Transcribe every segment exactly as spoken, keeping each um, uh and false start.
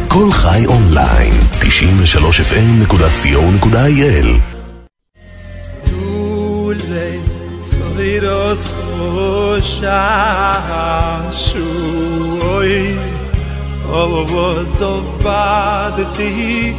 כל חי אונליין, תשעים ושלוש אף אם נקודה סי או נקודה איי אל. Dule soiros shashui ovozovadti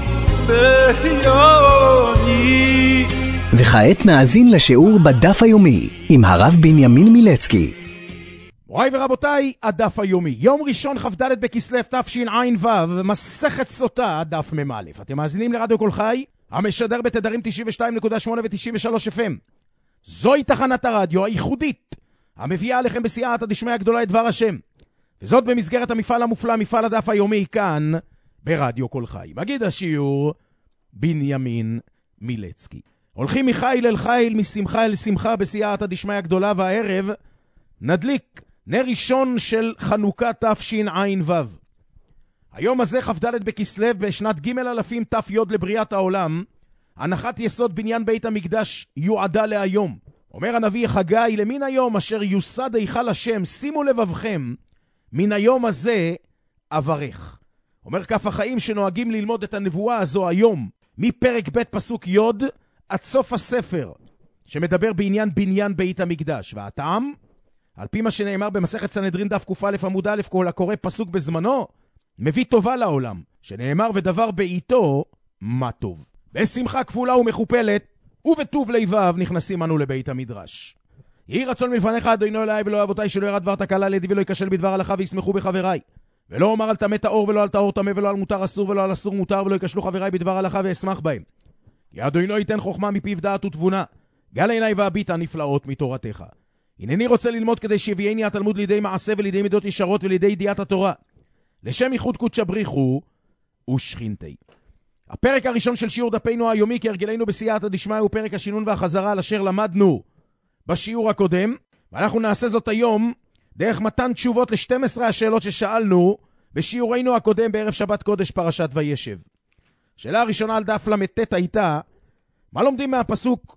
beyoni. וכעת נאזין לשיעור בדף היומי עם הרב בנימין מילצקי. מוריי ורבותיי, הדף היומי, יום ראשון כ"ד בכסלו תשע"ו, מסכת סוטה, דף מ"א. אתם מאזינים לרדיו כל חי, המשדר בתדרים תשעים ושתיים נקודה שמונה ו-תשעים ושלוש אף אם. זוהי תחנת הרדיו הייחודית, המביאה עליכם בסייעתא דשמיא הגדולה את דבר השם. וזאת במסגרת המפעל המופלא, מפעל הדף היומי, כאן ברדיו כל חי. מגיד השיעור, בנימין מילצקי. הולכים מחיל אל חיל, משמחה אל שמחה בסייעתא דשמיא הגדולה, והערב נדליק נר ראשון של חנוכה תשע"ו. היום הזה כ"ד בכסלו בשנת ג' אלפים ת"י לבריאת העולם, הנחת יסוד בניין בית המקדש יועדה להיום. אומר הנביא חגי, למן היום אשר יוסד היכל השם, שימו לבבכם, מן היום הזה אברך. אומר כף החיים שנוהגים ללמוד את הנבואה הזו היום, מפרק ב' פסוק י' עד סוף הספר, שמדבר בעניין בניין בית המקדש. והטעם, על פי מה שנאמר במסכת סנהדרין דף ק"א עמוד א', כל הקורא פסוק בזמנו, מביא טובה לעולם, שנאמר ודבר בעיתו, מה טוב. בשמחה כפולה ומכופלת, ובטוב לבב נכנסים אנו לבית המדרש. יהי רצון מלפניך אדוני אלוהי ולא אבותיי, שלא ירד דבר תקלה לידי ולא ייכשל בדבר הלכה וישמחו בחבריי. ולא אומר על טמא טהור ולא על טהור טמא ולא על מותר אסור ולא על אסור מותר, ולא ייכשלו חבריי בדבר הלכה ואשמח בהם. כי אדוני ייתן חוכמה מפיו דעת ותבונה, גל עיניי והביטה נפלאות מתורתך. הנני רוצה ללמוד כדי שיביאני התלמוד לידי מעשה ולידי מידות ישרות ולידי ידיעת התורה, לשם ייחוד קודשא בריחו ושכינתי. הפרק הראשון של שיעור דפנו היומי כהרגלנו בסייעתא דשמיא הוא פרק השינון והחזרה על אשר למדנו בשיעור הקודם, ואנחנו נעשה זאת היום דרך מתן תשובות ל-שתים עשרה השאלות ששאלנו בשיעורנו הקודם בערב שבת קודש פרשת וישב. שאלה הראשונה על דף למ"ט הייתה, מה לומדים מהפסוק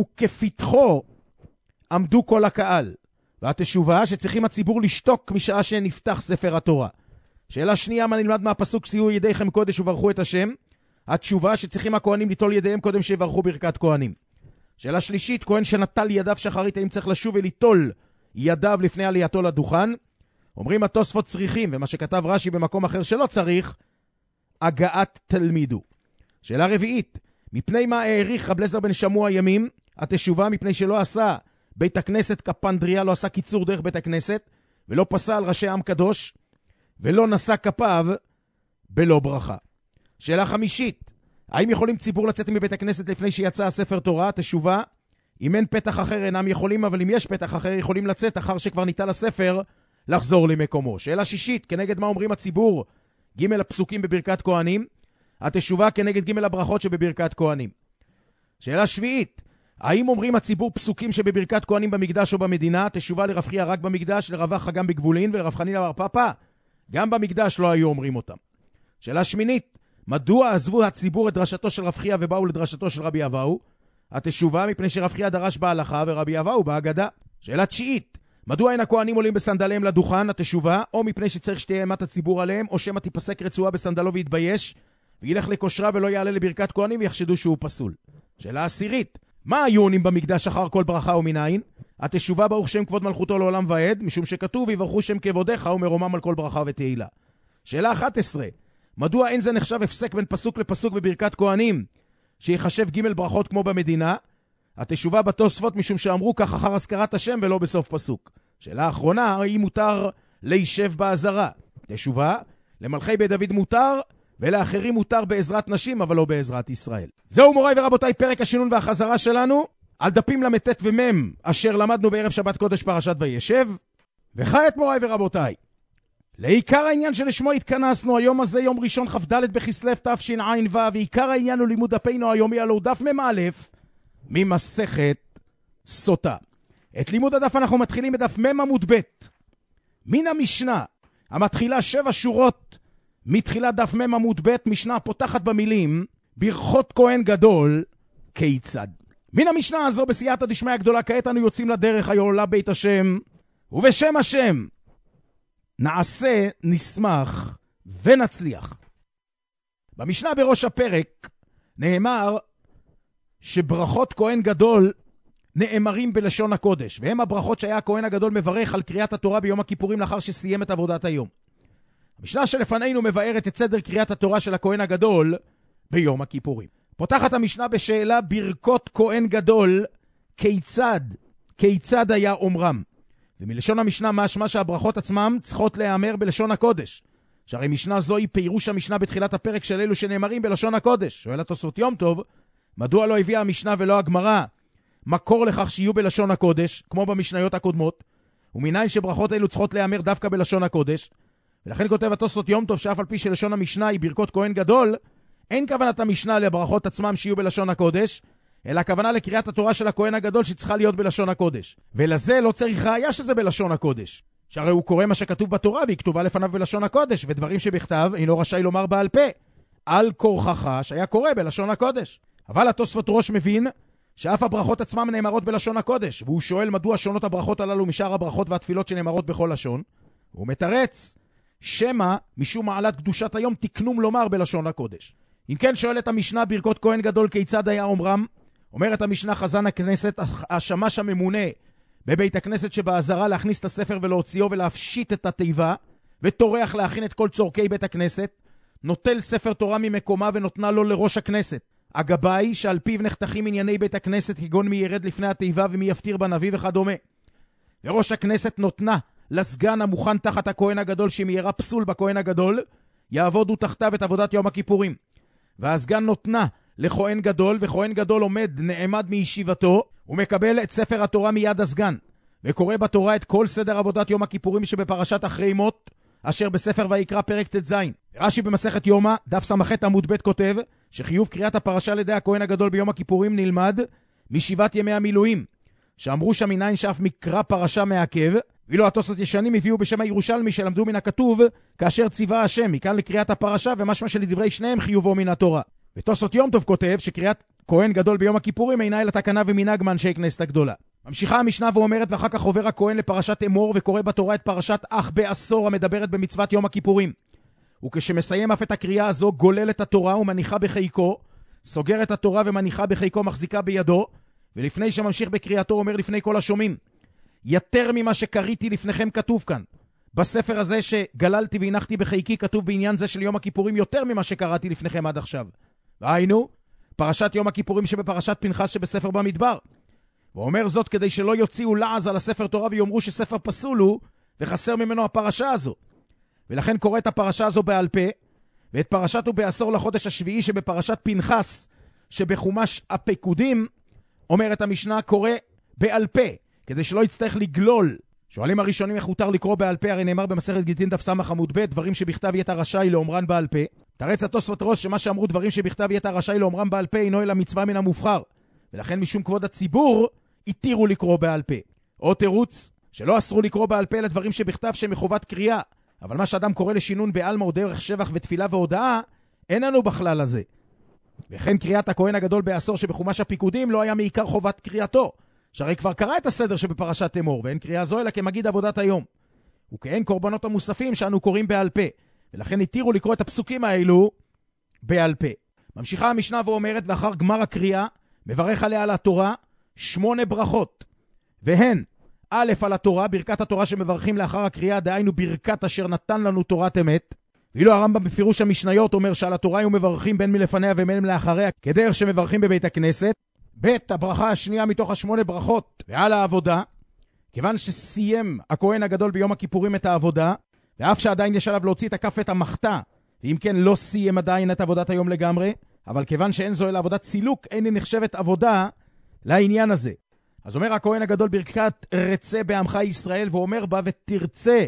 וכפתחו עמדו כל הקהל? והתשובה שצריכים הציבור לשתוק משעה שנפתח ספר התורה. שאלה שנייה, מה נלמד מהפסוק שיהיו ידיכם קודש וברכו את השם? התשובה שצריכים הכהנים ליטול ידיהם קודם שיברכו ברכת כהנים. שאלה שלישית, כהן שנטל ידיו שחרית, האם צריך לשוב וליטול ידיו לפני עלייתו לדוכן? אומרים התוספות צריכים, ומה שכתב רש"י במקום אחר שלא צריך, הגעת תלמידו. שאלה רביעית, מפני מה העריך רב אליעזר בן שמוע ימים? התשובה, מפני שלא עשה בית הכנסת כפנדריה, לא עשה קיצור דרך בית הכנסת, ולא פסל ראשי עם קדוש, ולא נשא כפיו בלא ברכה. שאלה חמישית, האם יכולים ציבור לצאת מבית הכנסת לפני שיצא הספר תורה? תשובה, אם אין פתח אחר אינם יכולים, אבל אם יש פתח אחר יכולים לצאת אחר שכבר ניתן הספר לחזור למקומו. שאלה שישית, כנגד מה אומרים הציבור? ג' הפסוקים בברכת כהנים, התשובה כנגד ג' הברכות שבברכת כהנים. שאלה שביעית, האם אומרים הציבור פסוקים שבברכת כהנים במקדש או במדינה? תשובה, לרב חייא רק במקדש, לרב אחא גם בגבולין, ולרב חנינא בר פפא גם במקדש לא היו אומרים אותם. שאלה שמינית, מדוע עזבו הציבור את דרשתו של רב חייא ובאו לדרשתו של רבי אבאו? התשובה, מפני שרב חייא דרש בהלכה ורבי אבאו בהגדה. שאלה תשיעית, מדוע אין הכהנים עולים בסנדליהם לדוכן? התשובה, או מפני שצריך שתהיה אימת הציבור עליהם, או שמא תיפסק רצועה בסנדלו ויתבייש וילך לכושרה ולא יעלה לברכת כהנים ויחשדו שהוא פסול. שאלה עשירית, מה היו עונים במקדש אחר כל ברכה ומנין? התשובה, ברוך שם כבוד מלכותו לעולם ועד, משום שכתוב יברכו שם כבודך ומרומם על כל ברכה ותהילה. שאלה אחת עשרה, מדוע אין זה נחשב הפסק בין פסוק לפסוק בברכת כהנים שיחשב ג' ברכות כמו במדינה? התשובה בתוספות, משום שאמרו כך אחר הזכרת השם ולא בסוף פסוק. שאלה אחרונה, האם מותר להישב בעזרה? תשובה, למלכי בית דוד מותר ולאחרים מותר בעזרת נשים אבל לא בעזרת ישראל. זהו מוריי ורבותיי פרק השינון והחזרה שלנו על דפים למ"ט ומ"ם אשר למדנו בערב שבת קודש פרשת וישב. וכעת מוריי ורבותיי, לעיקר העניין שלשמו התכנסנו היום הזה, יום ראשון כ"ד בכסלו תשע"ו, ועיקר העניין הוא לימוד דפנו היומי, הלוא דף מ"א ממסכת סוטה. את לימוד הדף אנחנו מתחילים בדף מ' עמוד ב' מן המשנה המתחילה שבע שורות מתחילת דף מ' עמוד ב', משנה פותחת במילים ברכות כהן גדול כיצד. מן המשנה הזו בסייעתא דשמיא הגדולה כעת אנו יוצאים לדרך היעולה בית השם, ובשם השם נעשה, נשמח ונצליח. במשנה בראש הפרק נאמר שברכות כהן גדול נאמרים בלשון הקודש, והם הברכות שהיה הכהן הגדול מברך על קריאת התורה ביום הכיפורים לאחר שסיים את עבודת היום. המשנה שלפנינו מבארת את סדר קריאת התורה של הכהן הגדול ביום הכיפורים. פותחת המשנה בשאלה ברכות כהן גדול, כיצד, כיצד היה אומרם. ומלשון המשנה משמע שהברכות עצמם צריכות להיאמר בלשון הקודש. שהרי משנה זו היא פירוש המשנה בתחילת הפרק של אלו שנאמרים בלשון הקודש. שואל התוספות יום טוב, מדוע לא הביאה המשנה ולא הגמרא מקור לכך שיהיו בלשון הקודש, כמו במשניות הקודמות, ומניין שברכות אלו צריכות להיאמר דווקא בלשון הקודש. ולכן כותב התוספות יום טוב שאף על פי שלשון המשנה היא ברכות כהן גדול, אין כוונת המשנה לברכות עצמם שיהיו בלשון הקודש, אלא הכוונה לקריאת התורה של הכהן הגדול שצריכה להיות בלשון הקודש. ולזה לא צריך ראיה שזה בלשון הקודש. שהרי הוא קורא מה שכתוב בתורה והיא כתובה לפניו בלשון הקודש, ודברים שבכתב אינו רשאי לומר בעל פה. על כורחך שהיה קורא בלשון הקודש. אבל התוספות ראש מבין שאף הברכות עצמם נאמרות בלשון הקודש, והוא שואל מדוע שונות הברכות הללו משאר הברכות והתפילות שנאמרות בכל לשון. הוא מתרץ שמה משום מעלת קדושת היום תקנום לומר בלשון הקודש. אם כן שואלת המשנה ברכות כהן גדול כיצד היה אומרם, אומרת המשנה חזן הכנסת השמש הממונה בבית הכנסת שבעזרה להכניס את הספר ולהוציאו ולהפשיט את התיבה, וטורח להכין את כל צורכי בית הכנסת, נוטל ספר תורה ממקומה ונותנה לו לראש הכנסת. הגבאי שעל פיו נחתכים ענייני בית הכנסת כגון מי ירד לפני התיבה ומי יפטיר בנביא וכדומה. וראש הכנסת נותנה לסגן המוכן תחת הכהן הגדול שמיירה פסול בכהן הגדול, יעבודו תחתיו את עבודת יום הכיפורים. והסגן נותנה לכהן גדול, וכהן גדול עומד נעמד מישיבתו, ומקבל את ספר התורה מיד הסגן, וקורא בתורה את כל סדר עבודת יום הכיפורים שבפרשת אחרי מות, אשר בספר ויקרא פרק תז. רש"י במסכת יומא, דף ס"ח עמוד ב' כותב, שחיוב קריאת הפרשה לידי הכהן הגדול ביום הכיפורים נלמד משבעת ימי המילואים, שאמרו שם מניין שאף מקרא פרשה מעכב, ואילו התוספות ישנים הביאו בשם הירושלמי שלמדו מן הכתוב כאשר ציווה השם, מכאן לקריאת הפרשה, ומשמע שלדברי שניהם חיובו מן התורה. ותוספות יום טוב כותב שקריאת כהן גדול ביום הכיפורים אינה אלא תקנה ומנהג מאנשי כנסת הגדולה. ממשיכה המשנה ואומרת, ואחר כך עובר הכהן לפרשת אמור וקורא בתורה את פרשת אח בעשור המדברת במצוות יום הכיפורים. וכשמסיים אף את הקריאה הזו גולל את התורה ומניחה בחיקו, סוגר את התורה ומניחה בחיקו מחזיקה בידו, ולפני שממשיך בקריאתו אומר לפני כל השומעים, יותר ממה שקריתי לפניכם כתוב כאן. בספר הזה שגללתי והנחתי בחיקי כתוב בעניין זה של יום הכיפורים יותר ממה שקראתי לפניכם עד עכשיו. והיינו, פרשת יום הכיפורים שבפרשת פנחס שבספר במדבר. ואומר זאת כדי שלא יוציאו לעז על הספר תורה ויאמרו שספר פסול הוא וחסר ממנו הפרשה הזו. ולכן קורא את הפרשה הזו בעל פה, ואת פרשת הוא בעשור לחודש השביעי שבפרשת פנחס שבחומש הפקודים, אומרת המשנה קורא בעל פה, כדי שלא יצטרך לגלול. שואלים הראשונים איך הותר לקרוא בעל פה, הרי נאמר במסכת גיטין דף סמך עמוד ב', דברים שבכתב יתה רשאי לאומרן בעל פה. תרץ התוספות ראש שמה שאמרו דברים שבכתב יתה רשאי לאומרן בעל פה אינו אלא מצווה מן המובחר, ולכן משום כבוד הציבור התירו לקרוא בעל פה. או תירוץ שלא אסרו לקרוא בעל פה לדברים שבכתב שמחובת קריאה, אבל מה שאדם קורא לשינון בעלמא או דרך שבח ותפילה והודאה, אין לנו בכלל הזה. וכן קריאת הכהן הגדול בעשור שבחומש הפיקודים לא היה מעיקר חובת קריאתו, שהרי כבר קרא את הסדר שבפרשת אמור, ואין קריאה זו אלא כמגיד עבודת היום. וכאין קורבנות המוספים שאנו קוראים בעל פה, ולכן התירו לקרוא את הפסוקים האלו בעל פה. ממשיכה המשנה ואומרת, ואחר גמר הקריאה, מברך עליה על התורה שמונה ברכות, והן א' על התורה, ברכת התורה שמברכים לאחר הקריאה, דהיינו ברכת אשר נתן לנו תורת אמת. ואילו הרמב"ם בפירוש המשניות אומר שעל התורה היו מברכים בין מלפניה ובין לאחריה, כדרך שמברכים בבית הכנסת. ב' הברכה השנייה מתוך השמונה ברכות, ועל העבודה, כיוון שסיים הכהן הגדול ביום הכיפורים את העבודה, ואף שעדיין יש עליו להוציא את הכף ואת המחתה, ואם כן לא סיים עדיין את עבודת היום לגמרי, אבל כיוון שאין זו אלא עבודת סילוק, אין היא נחשבת עבודה לעניין הזה. אז אומר הכהן הגדול ברכת רצה בעמך ישראל, ואומר בה ותרצה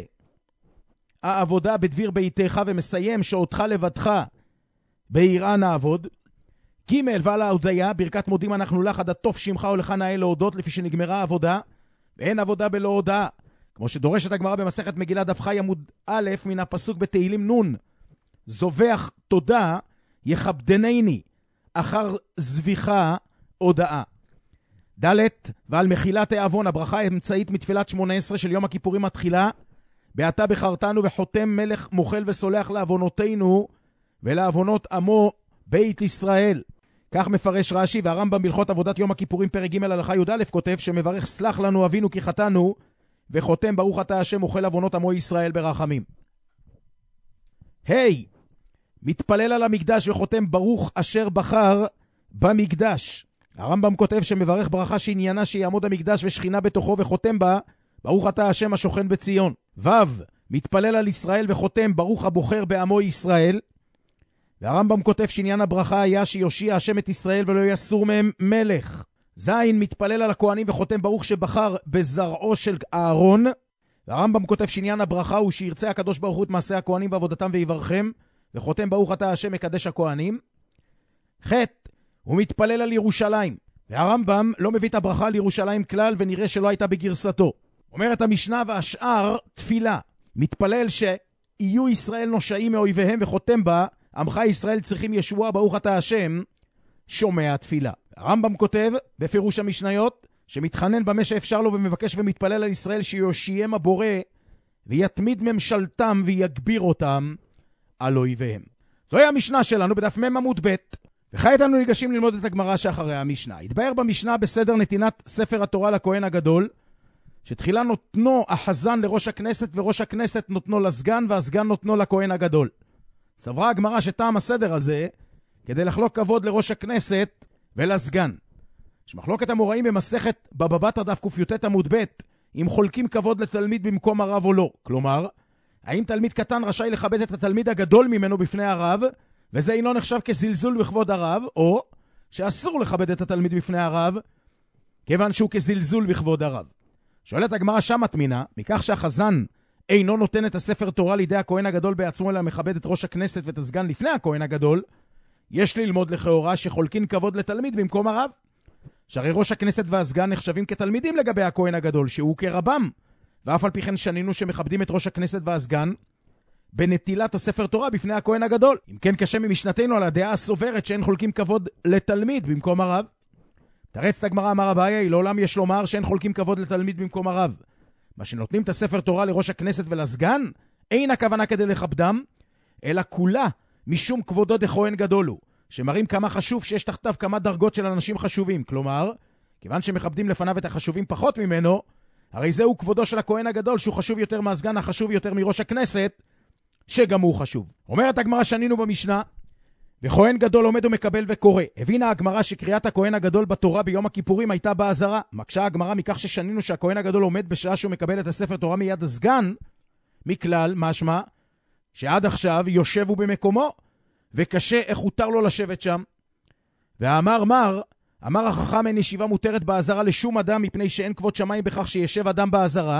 העבודה בדביר ביתך, ומסיים שאותך לבדך ביראה נעבוד. ג' ועל ההודיה, ברכת מודים אנחנו לך עד הטוב שמך ולך נאה להודות, לפי שנגמרה העבודה, ואין עבודה בלא הודאה. כמו שדורשת הגמרא במסכת מגילת דף חי עמוד א' מן הפסוק בתהילים נון, זובח תודה יכבדנני אחר זביחה הודאה. ד' ועל מחילת העוון, הברכה האמצעית מתפילת שמונה עשרה של יום הכיפורים התחילה, בעתה בחרתנו וחותם מלך מוחל וסולח לעוונותינו ולעוונות עמו בית ישראל. כך מפרש רש"י, והרמב"ם בהלכות עבודת יום הכיפורים פרק ג' הלכה י"א כותב שמברך סלח לנו אבינו כי חטאנו, וחותם ברוך אתה השם אוכל עוונות עמו ישראל ברחמים. היי, hey, מתפלל על המקדש וחותם ברוך אשר בחר במקדש. הרמב"ם כותב שמברך ברכה שעניינה שיעמוד המקדש ושכינה בתוכו וחותם בה ברוך אתה השם השוכן בציון. ו' מתפלל על ישראל וחותם ברוך הבוחר בעמו ישראל. והרמב"ם כותב שעניין הברכה היה שיושיע השם את ישראל ולא יסור מהם מלך. ז' מתפלל על הכהנים וחותם ברוך שבחר בזרעו של אהרון. והרמב"ם כותב שעניין הברכה הוא שירצה הקדוש ברוך הוא את מעשה הכהנים ועבודתם ויברכם, וחותם ברוך אתה השם מקדש הכהנים. ח' הוא מתפלל על ירושלים, והרמב"ם לא מביא את הברכה על ירושלים כלל, ונראה שלא הייתה בגרסתו. אומרת המשנה והשאר תפילה, מתפלל שיהיו ישראל נושעים מאויביהם, וחותם בה עמך ישראל צריכים ישועה ברוך אתה השם שומע תפילה. הרמב"ם כותב בפירוש המשניות שמתחנן במה שאפשר לו ומבקש ומתפלל על ישראל שיושיעם הבורא ויתמיד ממשלתם ויגביר אותם על אויביהם. זוהי המשנה שלנו בדף מ' עמוד ב'. וכעת אנו ניגשים ללמוד את הגמרא שאחרי המשנה. התבאר במשנה בסדר נתינת ספר התורה לכהן הגדול, שתחילה נותנו החזן לראש הכנסת וראש הכנסת נותנו לסגן והסגן נותנו לכהן הגדול. סברה הגמרא שטעם הסדר הזה כדי לחלוק כבוד לראש הכנסת ולסגן. יש מחלוקת המוראים במסכת בבא בתרא דף קי"ט עמוד ב' אם חולקים כבוד לתלמיד במקום הרב או לא. כלומר, האם תלמיד קטן רשאי לכבד את התלמיד הגדול ממנו בפני הרב, וזה אינו נחשב כזלזול בכבוד הרב, או שאסור לכבד את התלמיד בפני הרב, כיוון שהוא כזלזול בכבוד הרב. שואלת הגמרא שמה תמינה, מכך שהחזן אינו נותן את הספר תורה לידי הכהן הגדול בעצמו, אלא מכבד את ראש הכנסת ואת הסגן לפני הכהן הגדול, יש ללמוד לכאורה שחולקים כבוד לתלמיד במקום הרב. שהרי ראש הכנסת והסגן נחשבים כתלמידים לגבי הכהן הגדול, שהוא כרבם, ואף על פי כן שנינו שמכבדים את ראש הכנסת והסגן בנטילת הספר תורה בפני הכהן הגדול. אם כן קשה ממשנתנו על הדעה הסוברת שאין חולקים כבוד לתלמיד במקום הרב. תרץ את הגמרא אמר אביי, לעולם יש לומר שאין חולקים כבוד לתלמיד במקום הרב. מה שנותנים את הספר תורה לראש הכנסת ולסגן, אין הכוונה כדי לכבדם, אלא כולה משום כבודו דכהן גדול הוא, שמראים כמה חשוב שיש תחתיו כמה דרגות של אנשים חשובים. כלומר, כיוון שמכבדים לפניו את החשובים פחות ממנו, הרי זהו כבודו של הכהן הגדול שהוא חשוב יותר מהסגן החשוב יותר מראש הכנסת, שגם הוא חשוב. אומרת הגמרא שנינו במשנה, וכהן גדול עומד ומקבל וקורא. הבינה הגמרא שקריאת הכהן הגדול בתורה ביום הכיפורים הייתה בעזרה. מקשה הגמרא מכך ששנינו שהכהן הגדול עומד בשעה שהוא מקבל את הספר תורה מיד הסגן, מכלל משמע שעד עכשיו יושב הוא במקומו, וקשה איך הותר לו לשבת שם. ואמר מר, אמר החכם אין ישיבה מותרת בעזרה לשום אדם, מפני שאין כבוד שמיים בכך שישב אדם בעזרה,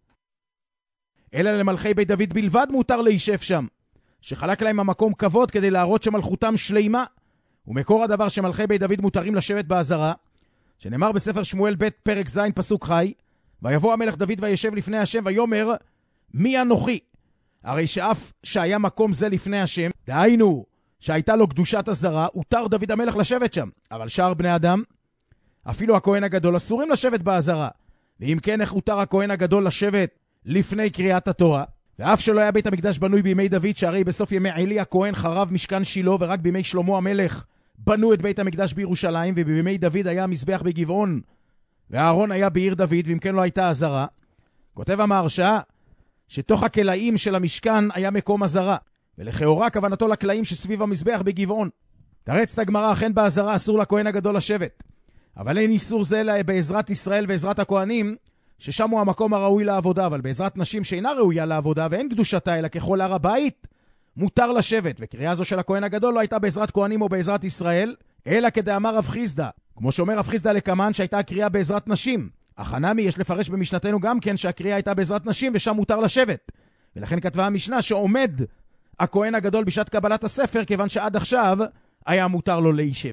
אלא למלכי בית דוד בלבד מותר להישב שם, שחלק להם המקום כבוד כדי להראות שמלכותם שלימה. ומקור הדבר שמלכי בית דוד מותרים לשבת בעזרה, שנאמר בספר שמואל ב' פרק ז' פסוק חי, ויבוא המלך דוד וישב לפני השם ויאמר מי אנוכי? הרי שאף שהיה מקום זה לפני השם, דהיינו שהייתה לו קדושת הזרה, הותר דוד המלך לשבת שם. אבל שאר בני אדם, אפילו הכהן הגדול, אסורים לשבת בעזרה. ואם כן, איך הותר הכהן הגדול לשבת לפני קריאת התורה? ואף שלא היה בית המקדש בנוי בימי דוד, שהרי בסוף ימי עלי הכהן חרב משכן שילה, ורק בימי שלמה המלך בנו את בית המקדש בירושלים, ובימי דוד היה מזבח בגבעון, והארון היה בעיר דוד, ואם כן לא הייתה הזרה. כותב המהרש"א שתוך הכלאים של המשכן היה מקום הזרה, ולכאורה כוונתו לכלאים שסביב המזבח בגבעון. תרץ את הגמרא, אכן בעזרה אסור לכהן הגדול לשבת, אבל אין איסור זה אלא בעזרת ישראל ועזרת הכהנים, ששם הוא המקום הראוי לעבודה. אבל בעזרת נשים שאינה ראויה לעבודה ואין קדושתה אלא ככל הר הבית, מותר לשבת. וקריאה זו של הכהן הגדול לא הייתה בעזרת כהנים או בעזרת ישראל, אלא כדאמר רב חיסדא, כמו שאומר רב חיסדא לקמן שהייתה הקריאה בעזרת נשים. אך הנמי יש לפרש במשנתנו גם כן שהקריאה הייתה בעזרת נשים ושם מותר לשבת. ולכן כתבה המשנה שעומד הכהן הגדול בשעת קבלת הספר, כיוון שעד עכשיו היה מותר לו להישב.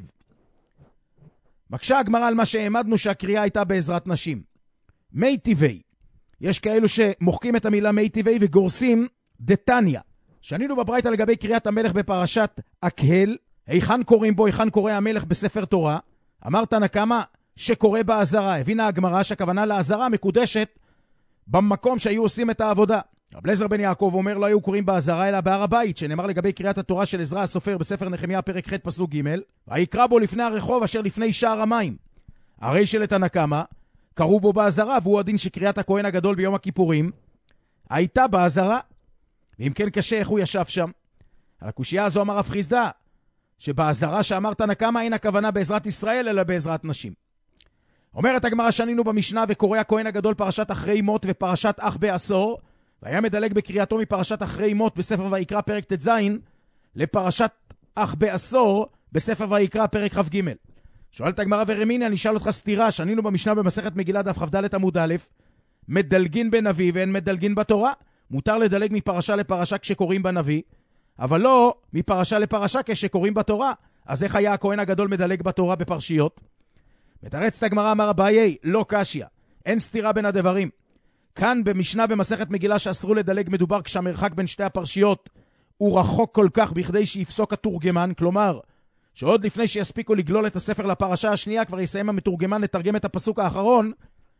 מקשה הגמרא על מה שהעמדנו שהקריאה הייתה בעזרת נשים. מי טבעי, יש כאלו שמוחקים את המילה מי טבעי וגורסים דתניא. שנינו בברייתא לגבי קריאת המלך בפרשת הקהל, היכן קוראים בו, היכן קורא המלך בספר תורה, אמרת נקמה שקורא בעזרה. הבינה הגמרא שהכוונה לעזרה מקודשת במקום שהיו עושים את העבודה. רב אליעזר בן יעקב אומר, לא היו קוראים בעזרה אלא בהר הבית, שנאמר לגבי קריאת התורה של עזרא הסופר בספר נחמיה פרק ח' פסוק ג', ויקרא בו לפני הרחוב אשר לפני שער המים. הרי של תנא קמא קראו בו בעזרה, והוא הדין שקריאת הכהן הגדול ביום הכיפורים הייתה בעזרה. ואם כן קשה, איך הוא ישב שם? על הקושייה הזו אמר רב חיסדא, שבעזרה שאמר תנא קמא אין הכוונה בעזרת ישראל אלא בעזרת נשים. אומרת הגמרא, שנינו במשנה וקורא הכהן הגדול פרשת אחרי מות ופרשת אח בעשור, והיה מדלג בקריאתו מפרשת אחרי מות בספר ויקרא פרק ט"ז לפרשת אח בעשור בספר ויקרא פרק כ"ג. שואלת הגמרא, ורמיני, אני אשאל אותך סתירה, שנינו במשנה במסכת מגילה דף כ"ד עמוד א', מדלגין בנביא ואין מדלגין בתורה. מותר לדלג מפרשה לפרשה כשקוראים בנביא, אבל לא מפרשה לפרשה כשקוראים בתורה. אז איך היה הכהן הגדול מדלג בתורה בפרשיות? מתרצת הגמרא, אמר אביי, לא קשיא, אין סתירה בין הדברים. כאן במשנה במסכת מגילה שאסרו לדלג מדובר כשהמרחק בין שתי הפרשיות הוא רחוק כל כך בכדי שיפסוק התורגמן, כלומר שעוד לפני שיספיקו לגלול את הספר לפרשה השנייה כבר יסיים המתורגמן לתרגם את הפסוק האחרון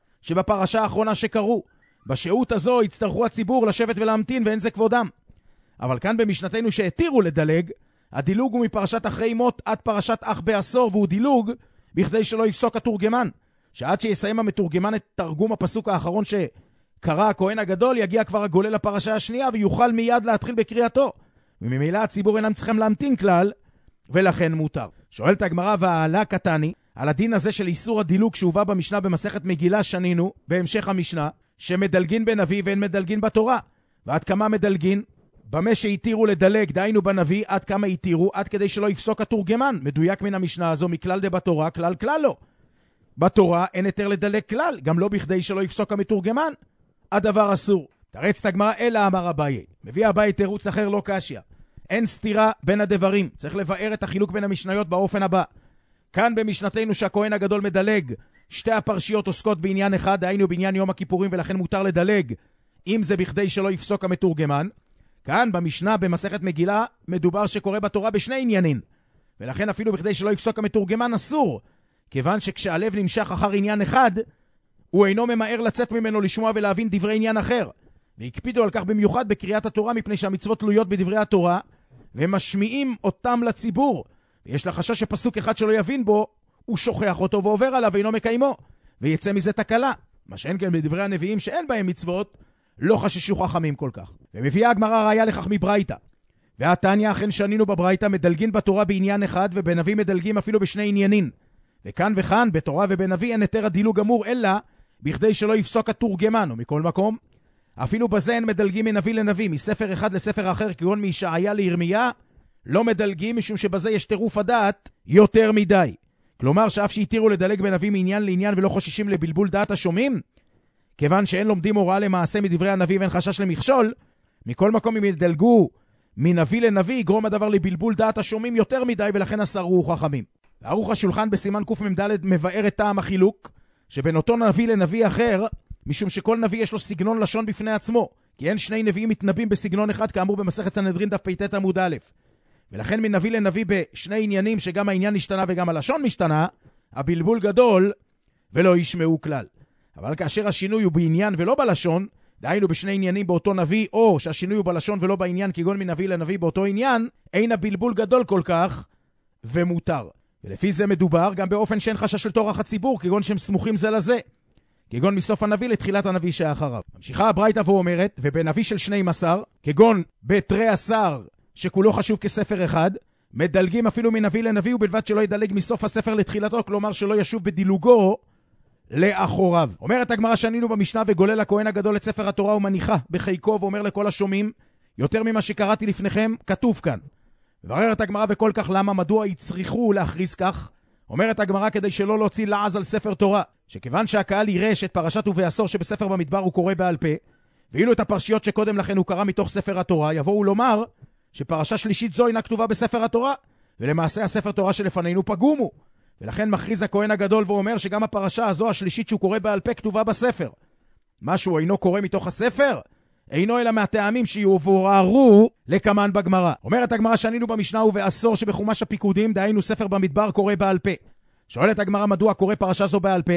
שבפרשה האחרונה שקראו. בשעות הזו יצטרכו הציבור לשבת ולהמתין ואין זה כבודם. אבל כאן במשנתנו שהתירו לדלג, הדילוג הוא מפרשת אחרי מות עד פרשת אח בעשור, והוא דילוג בכדי שלא יפסוק התורגמן, שעד שיסיים המתורגמן את תרגום הפסוק האחרון שקרא הכהן הגדול יגיע כבר הגולל לפרשה השנייה ויוכל מיד להתחיל בקריאתו, וממילא הציבור אינם צריכים להמתין כלל ולכן מותר. שואלת הגמרא, והעלה קטני על הדין הזה של איסור הדילוג שהובא במשנה במסכת מגילה, שנינו בהמשך המשנה שמדלגין בנביא ואין מדלגין בתורה. ועד כמה מדלגין? במה שהתירו לדלג, דהיינו בנביא, עד כמה התירו? עד כדי שלא יפסוק התורגמן. מדויק מן המשנה הזו, מכלל דה בתורה, כלל כלל לא. בתורה אין היתר לדלג כלל, גם לא בכדי שלא יפסוק המתורגמן. הדבר אסור. תרצת הגמרא, אלא אמר אביי. מביא אביי תירוץ אחר, לא קשיא. אין סתירה בין הדברים. צריך לבאר את החילוק בין המשניות באופן הבא. כאן במשנתנו שהכהן הגדול מדלג, שתי הפרשיות עוסקות בעניין אחד, דהיינו בעניין יום הכיפורים, ולכן מותר לדלג, אם זה בכדי שלא יפסוק המתורגמן. כאן במשנה במסכת מגילה מדובר שקורה בתורה בשני עניינים, ולכן אפילו בכדי שלא יפסוק המתורגמן אסור, כיוון שכשהלב נמשך אחר עניין אחד, הוא אינו ממהר לצאת ממנו לשמוע ולהבין דברי עניין אחר. והקפידו על כך במיוחד בקריאת התורה, מפני שהמצוות תלויות בדברי התורה, ומשמיעים אותם לציבור. ויש לחשש שפסוק אחד שלא יבין בו, הוא שוכח אותו ועובר עליו ואינו מקיימו, ויצא מזה תקלה. מה שאין כן בדברי הנביאים שאין בהם מצוות, לא חששו חכמים כל כך. ומביאה הגמרא ראיה לכך מברייתא. והתניא, אכן שנינו בברייתא, מדלגין בתורה בעניין אחד, ובנביא מדלגים אפילו בשני עניינים. וכאן וכאן, בתורה ובנביא, אין היתר הדילוג גמור, אלא בכדי שלא יפסוק התורגמן, ומכל מקום, אפילו בזה אין מדלגים מנביא לנביא, מספר אחד לספר אחר, כגון מישעיה לירמיה, לא מדלגים, משום שבזה יש טירוף הדעת יותר מדי. כלומר, שאף שהתירו לדלג בנביא מעניין לעניין ולא חוששים לבלבול דעת השומעים, כיוון שאין לומדים הוראה למעשה מדברי הנביא ואין חשש למכשול, מכל מקום אם ידלגו מנביא לנביא, יגרום הדבר לבלבול דעת השומעים יותר מדי, ולכן אסרו חכמים. ערוך השולחן בסימן קמ"ד מבאר את טעם החילוק, שבין אותו נביא לנביא אחר, משום שכל נביא יש לו סגנון לשון בפני עצמו, כי אין שני נביאים מתנבאים בסגנון אחד, כאמור במסכת סנהדרין דף פ"ט עמוד א'. ולכן מנביא לנביא בשני עניינים שגם העניין השתנה וגם הלשון משתנה, הבלבול גדול ולא ישמעו כלל. אבל כאשר השינוי הוא בעניין ולא בלשון, דהיינו בשני עניינים באותו נביא, או שהשינוי הוא בלשון ולא בעניין, כגון מנביא לנביא באותו עניין, אין הבלבול גדול כל כך ומותר. ולפי זה מדובר גם באופן שאין חשש של טורח הציבור, כגון שהם סמוכים זה לזה, כגון מסוף הנביא לתחילת הנביא שאחריו. ממשיכה הברייתא ואומרת, ובנביא של שנים עשר, כגון בתרי עשר שכולו חשוב כספר אחד, מדלגים אפילו מנביא לנביא, ובלבד שלא ידלג מסוף הספר לתחילתו, כלומר שלא ישוב בדילוגו לאחוריו. אומרת הגמרא, שנינו במשנה, וגולל הכהן הגדול את ספר התורה ומניחה בחיקו, ואומר לכל השומעים, יותר ממה שקראתי לפניכם כתוב כאן. ובררת הגמרא, וכל כך למה, מדוע יצריכו להכריז כך? אומרת הגמרא, כדי שלא להוציא לעז על ספר תורה, שכיוון שהקהל ירש את פרשת ובעשור שבספר במדבר הוא קורא בעל פה, ואילו את הפרשיות שקודם לכן הוא קרא מתוך ספר התורה, יבואו לומר שפרשה שלישית זו אינה כתובה בספר התורה, ולמעשה הספר תורה שלפנינו פגומו. ולכן מכריז הכהן הגדול ואומר שגם הפרשה הזו השלישית שהוא קורא בעל פה כתובה בספר. משהו אינו קורא מתוך הספר, אינו אלא מהטעמים שיובארו לכמן בגמרא. אומרת הגמרא, שנינו במשנה ובעשור שבחומש הפיקודים, דהיינו ספר במדבר קורא בעל פה. שואלת הגמרא, מדוע קורא פרשה זו בעל פה?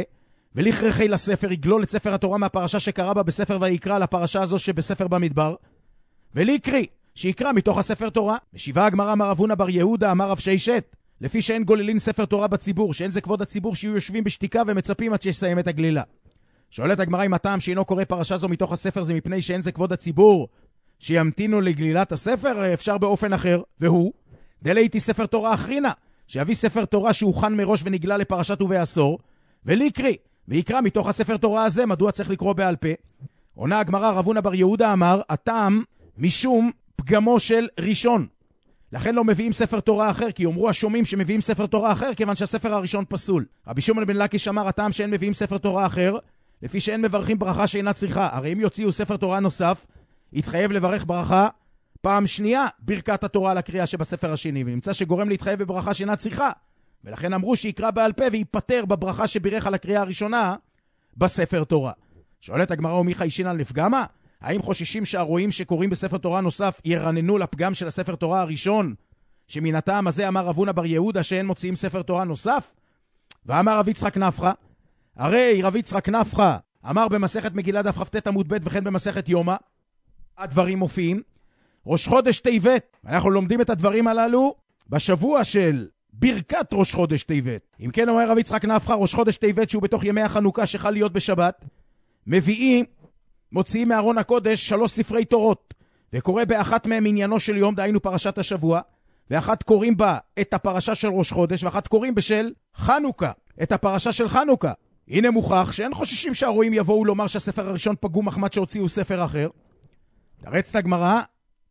ולכרחי לספר יגלול את ספר התורה מהפרשה שקרא בה בספר ויקרא לפרשה הזו שבספר במדבר, וליקרי שיקרא מתוך הספר תורה. משיבה הגמרא אמר רב הונא בר יהודה אמר רב ששת, לפי שאין גוללין ספר תורה בציבור, שאין זה כבוד הציבור שיהיו יושבים בשתיקה ומצפים עד שיסיים את הגלילה. שואלת הגמרא אם הטעם שאינו קורא פרשה זו מתוך הספר זה מפני שאין זה כבוד הציבור שימתינו לגלילת הספר, אפשר באופן אחר, והוא דלייתי ספר תורה אחרינה, שיביא ספר תורה שהוכן מראש ונגלה לפרשת ובעשור, וליקרי ויקרא מתוך הספר תורה הזה. מדוע צריך לקרוא בעל פה? עונה הגמרא רב הונא בר יהודה אמר הטעם משום פגמו של ראשון, לכן לא מביאים ספר תורה אחר, כי יאמרו השומעים שמביאים ספר תורה אחר כיוון שהספר הראשון פסול. רבי שמעון בן לקיש אמר הטעם שאין מביאים ספר תורה אחר לפי שאין מברכים ברכה שאינה צריכה, הרי אם יוציאו ספר תורה נוסף יתחייב לברך ברכה פעם שנייה ברכת התורה לקריאה שבספר השני, ונמצא שגורם להתחייב בברכה שאינה צריכה, ולכן אמרו שיקרא בעל פה ויפטר בברכה שבירך על הקריאה הראשונה בספר תורה. שואלת הגמרא ומי חיישינן לפגמה? האם חוששים שהרועים שקוראים בספר תורה נוסף ירננו לפגם של הספר תורה הראשון, שמן הטעם הזה אמר רב הונא בר יהודה שאין מוציאים ספר תורה נוסף? ואמר רב יצחק נפחא, הרי רב יצחק נפחא אמר במסכת מגילה דף כ"ט עמוד ב' וכן במסכת יומא, הדברים מופיעים ראש חודש טבת. אנחנו לומדים את הדברים הללו בשבוע של ברכת ראש חודש טבת. אם כן אומר רב יצחק נפחא, ראש חודש טבת שהוא בתוך ימי החנוכה שחל להיות בשבת, מביאים מוציאים מארון הקודש שלוש ספרי תורות, וקורא באחת מהם עניינו של יום, דהיינו פרשת השבוע, ואחת קוראים בה את הפרשה של ראש חודש, ואחת קוראים בשל חנוכה, את הפרשה של חנוכה. הנה מוכח שאין חוששים שהרועים יבואו לומר שהספר הראשון פגום מחמת שהוציאו ספר אחר. תרצת הגמרא,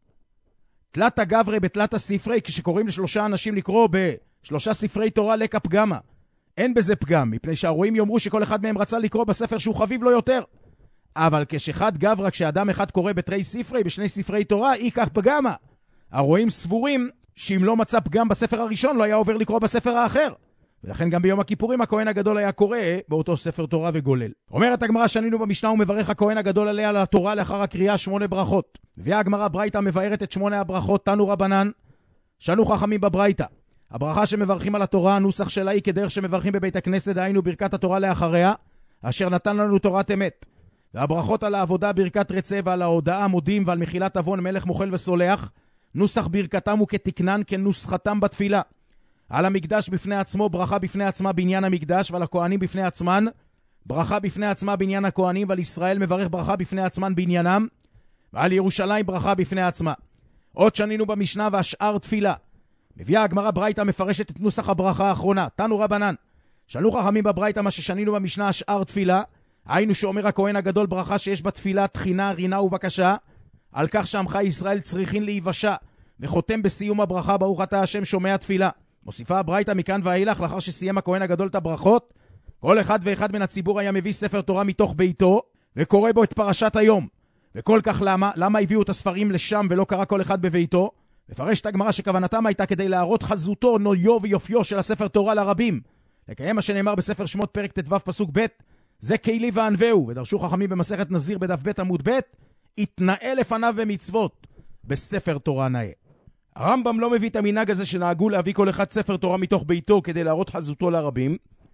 תלת הגברי בתלת הספרי, כשקוראים לשלושה אנשים לקרוא בשלושה ספרי תורה לקה פגמה. אין בזה פגם, מפני שהרועים יאמרו שכל אחד מהם רצה לקרוא בספר שהוא חביב לו יותר. אבל כשאחד גברה, כשאדם אחד קורא בתרי ספרי, בשני ספרי תורה, אי כך פגמה. הרועים סבורים שאם לא מצא פגם בספר הראשון, לא היה עובר לקרוא בספר האחר. ולכן גם ביום הכיפורים הכהן הגדול היה קורא באותו ספר תורה וגולל. אומרת הגמרא שנינו במשנה ומברך הכהן הגדול עליה על התורה לאחר הקריאה שמונה ברכות. מביאה הגמרא ברייתא מבארת את שמונה הברכות, תנו רבנן, שנו חכמים בברייתא. הברכה שמברכים על התורה, הנוסח שלה היא כדרך שמברכים בבית הכנסת, דהיינו ברכת התורה לאחריה, אשר נתן לנו תורת אמת. והברכות על העבודה ברכת רצה, ועל ההודעה מודים, ועל מחילת אבון מלך מוכל וסולח, נוסח ברכתם וכתקנן כנוסחתם בתפילה. על המקדש בפני עצמו ברכה בפני עצמה בעניין המקדש, ועל הכהנים בפני עצמן ברכה בפני עצמה בעניין הכהנים, ועל ישראל מברך ברכה בפני עצמן בעניינם, ועל ירושלים ברכה בפני עצמה. עוד שנינו במשנה והשאר תפילה. מביאה הגמרא ברייתא מפרשת את נוסח הברכה האחרונה, תנו רבנן, שנו חכמים בברייתא מה ששנינו במשנה השאר תפילה, היינו שאומר הכהן הגדול ברכה שיש בתפילה תחינה, רינה ובקשה, על כך שעמך ישראל צריכים להיוושע, וחותם בסיום הברכה ברוך אתה השם שומע תפילה. מוסיפה הברייתא מכאן ואילך, לאחר שסיים הכהן הגדול את הברכות, כל אחד ואחד מן הציבור היה מביא ספר תורה מתוך ביתו, וקורא בו את פרשת היום. וכל כך למה? למה הביאו את הספרים לשם ולא קרא כל אחד בביתו? מפרשת הגמרא שכוונתם הייתה כדי להראות חזותו, נויו ויופיו של הספר תורה לרבים. לקיים מה שנאמר בספר שמות פרק ט"ו פסוק ב', זה קהילי וענווהו, ודרשו חכמים במסכת נזיר בדף ב' עמוד ב', התנאה לפניו במצוות, בספר תורה נאה. הרמב"ם לא מביא את המנהג הזה שנהגו להביא כל אחד ספר תורה מתוך ביתו כדי להראות חזותו לרבים,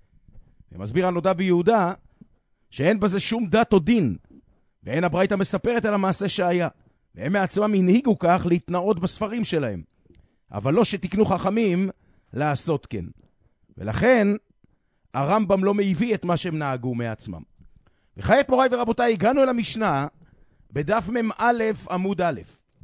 ומסביר הנודע ביהודה שאין בזה שום דת או דין, ואין הברייתא מספרת על המעשה שהיה, והם מעצמם הנהיגו כך להתנאות בספרים שלהם, אבל לא שתקנו חכמים לעשות כן. ולכן הרמב"ם לא מביא את מה שהם נהגו מעצמם. וכעת מוריי ורבותיי, הגענו אל המשנה בדף מ"א עמוד א'.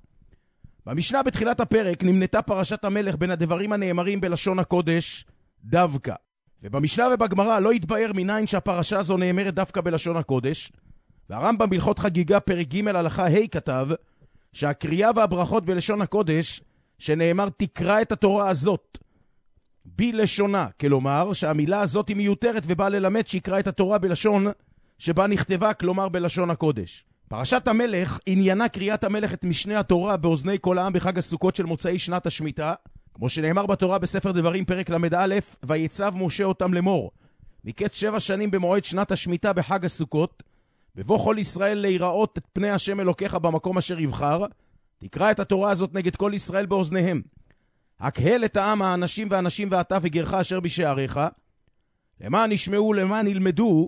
במשנה בתחילת הפרק נמנתה פרשת המלך בין הדברים הנאמרים בלשון הקודש דווקא. ובמשנה ובגמרא לא יתבאר מניין שהפרשה הזו נאמרת דווקא בלשון הקודש, והרמב"ם בהלכות חגיגה פרק ג' הלכה ה' כתב שהקריאה והברכות בלשון הקודש שנאמר תקרא את התורה הזאת בלשונה, כלומר שהמילה הזאת היא מיותרת ובאה ללמד שיקרא את התורה בלשון שבה נכתבה, כלומר בלשון הקודש. פרשת המלך עניינה קריאת המלך את משנה התורה באוזני כל העם בחג הסוכות של מוצאי שנת השמיטה, כמו שנאמר בתורה בספר דברים פרק למד א', ויצב משה אותם לאמור, מקץ שבע שנים במועד שנת השמיטה בחג הסוכות, בבוא כל ישראל להיראות את פני השם אלוקיך במקום אשר יבחר, תקרא את התורה הזאת נגד כל ישראל באוזניהם. הקהל את העם, האנשים והנשים ואתה וגרך אשר בשעריך, למען ישמעו, למען ילמדו,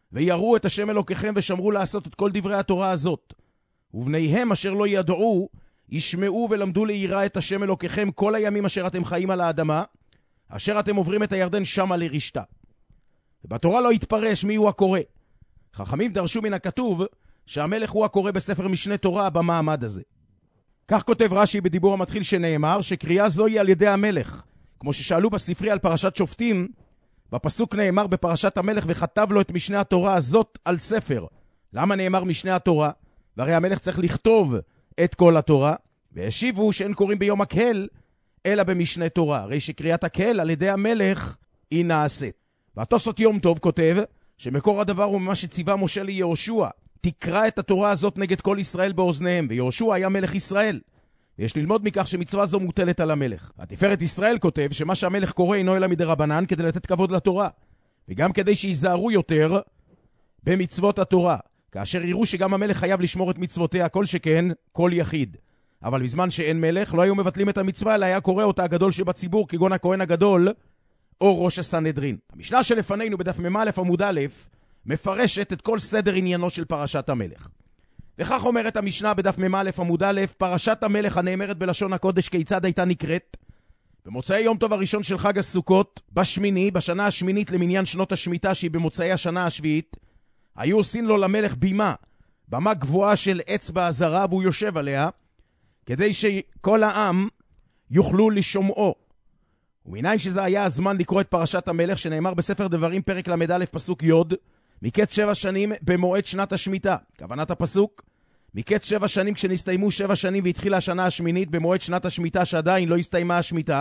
ויראו את השם אלוקיכם ושמרו לעשות את כל דברי התורה הזאת. ובניהם אשר לא ידעו, ישמעו ולמדו ליראה את השם אלוקיכם כל הימים אשר אתם חיים על האדמה, אשר אתם עוברים את הירדן שמה לרשתה. ובתורה לא יתפרש מי הוא הקורא. חכמים דרשו מן הכתוב שהמלך הוא הקורא בספר משנה תורה במעמד הזה. כך כותב רש"י בדיבור המתחיל שנאמר שקריאה זו היא על ידי המלך. כמו ששאלו בספרי על פרשת שופטים, בפסוק נאמר בפרשת המלך וכתב לו את משנה התורה הזאת על ספר. למה נאמר משנה התורה? והרי המלך צריך לכתוב את כל התורה, והשיבו שאין קוראים ביום הקהל אלא במשנה תורה, הרי שקריאת הקהל על ידי המלך היא נעשית. והתוספות יום טוב כותב שמקור הדבר הוא ממה שציווה משה ליהושע, תקרא את התורה הזאת נגד כל ישראל באוזניהם, ויהושע היה מלך ישראל. ויש ללמוד מכך שמצווה זו מוטלת על המלך. התפארת ישראל כותב שמה שהמלך קורא אינו אלא מדרבנן כדי לתת כבוד לתורה, וגם כדי שיזהרו יותר במצוות התורה, כאשר יראו שגם המלך חייב לשמור את מצוותיה, כל שכן כל יחיד. אבל בזמן שאין מלך לא היו מבטלים את המצווה, אלא היה קורא אותה הגדול שבציבור, כגון הכהן הגדול או ראש הסנהדרין. המשנה שלפנינו בדף מ"א עמוד א' מפרשת את כל סדר עניינו של פרשת המלך. וכך אומרת המשנה בדף מ"א עמוד א', פרשת המלך הנאמרת בלשון הקודש כיצד הייתה נקראת? במוצאי יום טוב הראשון של חג הסוכות, בשמיני, בשנה השמינית למניין שנות השמיטה שהיא במוצאי השנה השביעית, היו עושים לו למלך בימה, במה גבוהה של אצבע הזרה, והוא יושב עליה, כדי שכל העם יוכלו לשומעו. ומניין שזה היה הזמן לקרוא את פרשת המלך, שנאמר בספר דברים פרק למד פסוק י', מקץ שבע שנים במועד שנת השמיטה. כוונת הפסוק, מקץ שבע שנים כשנסתיימו שבע שנים והתחילה השנה השמינית במועד שנת השמיטה שעדיין לא הסתיימה השמיטה.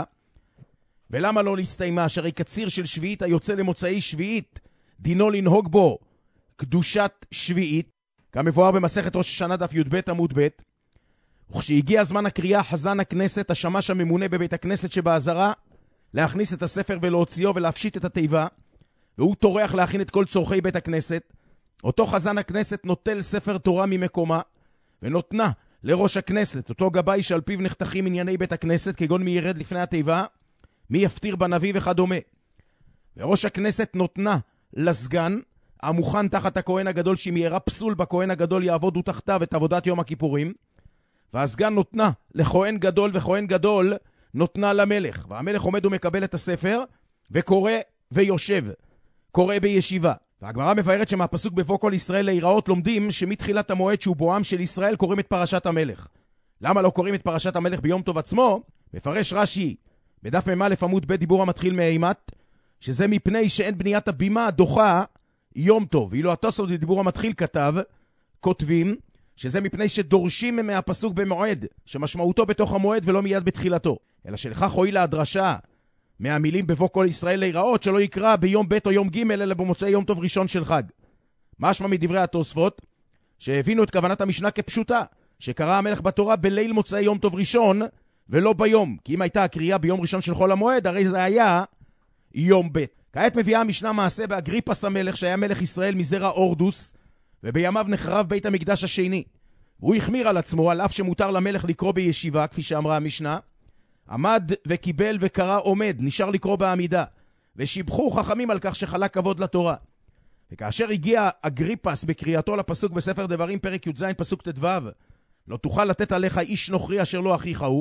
ולמה לא הסתיימה? שהרי קציר של שביעית היוצא למוצאי שביעית, דינו לנהוג בו קדושת שביעית, כמבואר במסכת ראש השנה דף י"ב עמוד ב'. וכשהגיע זמן הקריאה חזן הכנסת, השמש הממונה בבית הכנסת שבעזרה, להכניס את הספר ולהוציאו ולהפשיט את התיבה, והוא תורח להכין את כל צורכי בית הכנסת. אותו חזן הכנסת נוטל ספר תורה ממקומה, ונותנה לראש הכנסת, אותו גבאי שעל פיו נחתכים ענייני בית הכנסת, כגון מי ירד לפני התיבה, מי יפטיר בנביא וכדומה. וראש הכנסת נותנה לסגן, המוכן תחת הכהן הגדול, שאם יראה פסול בכהן הגדול יעבודו תחתיו את עבודת יום הכיפורים, והסגן נותנה לכהן גדול, וכהן גדול נותנה למלך. והמלך עומד ומקבל את הספר, וקורא ויושב, קורא בישיבה. והגמרא מבארת שמהפסוק בבוא כל ישראל להיראות לומדים שמתחילת המועד שהוא בואם של ישראל קוראים את פרשת המלך. למה לא קוראים את פרשת המלך ביום טוב עצמו? מפרש רש"י בדף מ"א עמוד ב' דיבור המתחיל מאימת, שזה מפני שאין בניית הבימה דוחה יום טוב. ואילו התוספות בדיבור המתחיל כתב, כותבים, שזה מפני שדורשים מהפסוק במועד, שמשמעותו בתוך המועד ולא מיד בתחילתו. אלא שלכך הועילה הדרשה מהמילים בבוא כל ישראל להיראות, שלא יקרא ביום ב' או יום ג' אלא במוצאי יום טוב ראשון של חג. משמע מדברי התוספות, שהבינו את כוונת המשנה כפשוטה, שקרא המלך בתורה בליל מוצאי יום טוב ראשון, ולא ביום. כי אם הייתה הקריאה ביום ראשון של חול המועד, הרי זה היה יום ב'. כעת מביאה המשנה מעשה באגריפס המלך, שהיה מלך ישראל מזרע אורדוס, ובימיו נחרב בית המקדש השני. והוא החמיר על עצמו, על אף שמותר למלך לקרוא בישיבה, כפי שאמרה המשנה, עמד וקיבל וקרא עומד, נשאר לקרוא בעמידה, ושיבחו חכמים על כך שחלק כבוד לתורה. וכאשר הגיע אגריפס בקריאתו לפסוק בספר דברים פרק י"ז פסוק ט"ו, לא תוכל לתת עליך איש נוכרי אשר לא אחיך הוא,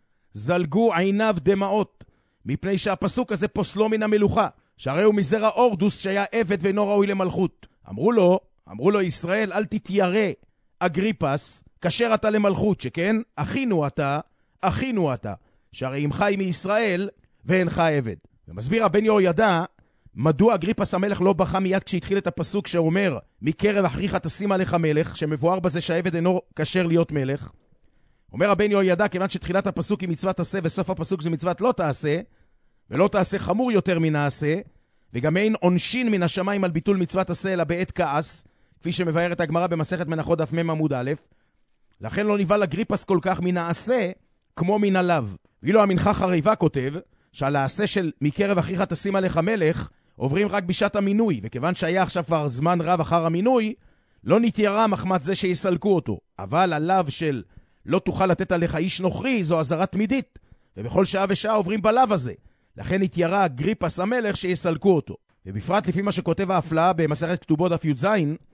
זלגו עיניו דמעות, מפני שהפסוק הזה פוסלו מן המלוכה, שהרי הוא מזרע אורדוס שהיה עבד ואינו ראוי למלכות. אמרו לו, אמרו לו ישראל, אל תתיירא אגריפס, כאשר אתה למלכות, שכן אחינו אתה, אחינו אתה, שהרי אם חי מישראל ואינך עבד. ומסביר הבן יהוידע מדוע אגריפס המלך לא בכה מיד כשהתחיל את הפסוק שאומר מקרב אחיך תשים עליך מלך, שמבואר בזה שהעבד אינו כשר להיות מלך. אומר הבן יהוידע, כיוון שתחילת הפסוק היא מצוות עשה וסוף הפסוק זה מצוות לא תעשה, ולא תעשה חמור יותר מן העשה, וגם אין עונשין מן השמיים על ביטול מצוות עשה אלא בעת כעס, כפי שמבארת הגמרא במסכת מנחות דף מ' עמוד א', לכן לא נבהל אגריפס כל כך מן העשה כמו מן הלאו. ואילו המנחה חריבה כותב שעל העשה של מקרב אחיך תשים עליך מלך עוברים רק בשעת המינוי, וכיוון שהיה עכשיו כבר זמן רב אחר המינוי, לא נתיירה מחמת זה שיסלקו אותו. אבל הלאו של לא תוכל לתת עליך איש נוכרי זו עזרה תמידית, ובכל שעה ושעה עוברים בלאו הזה. לכן התיירה אגריפס המלך שיסלקו אותו. ובפרט לפי מה שכותב ההפלאה במסכת כתובות דף י"ז,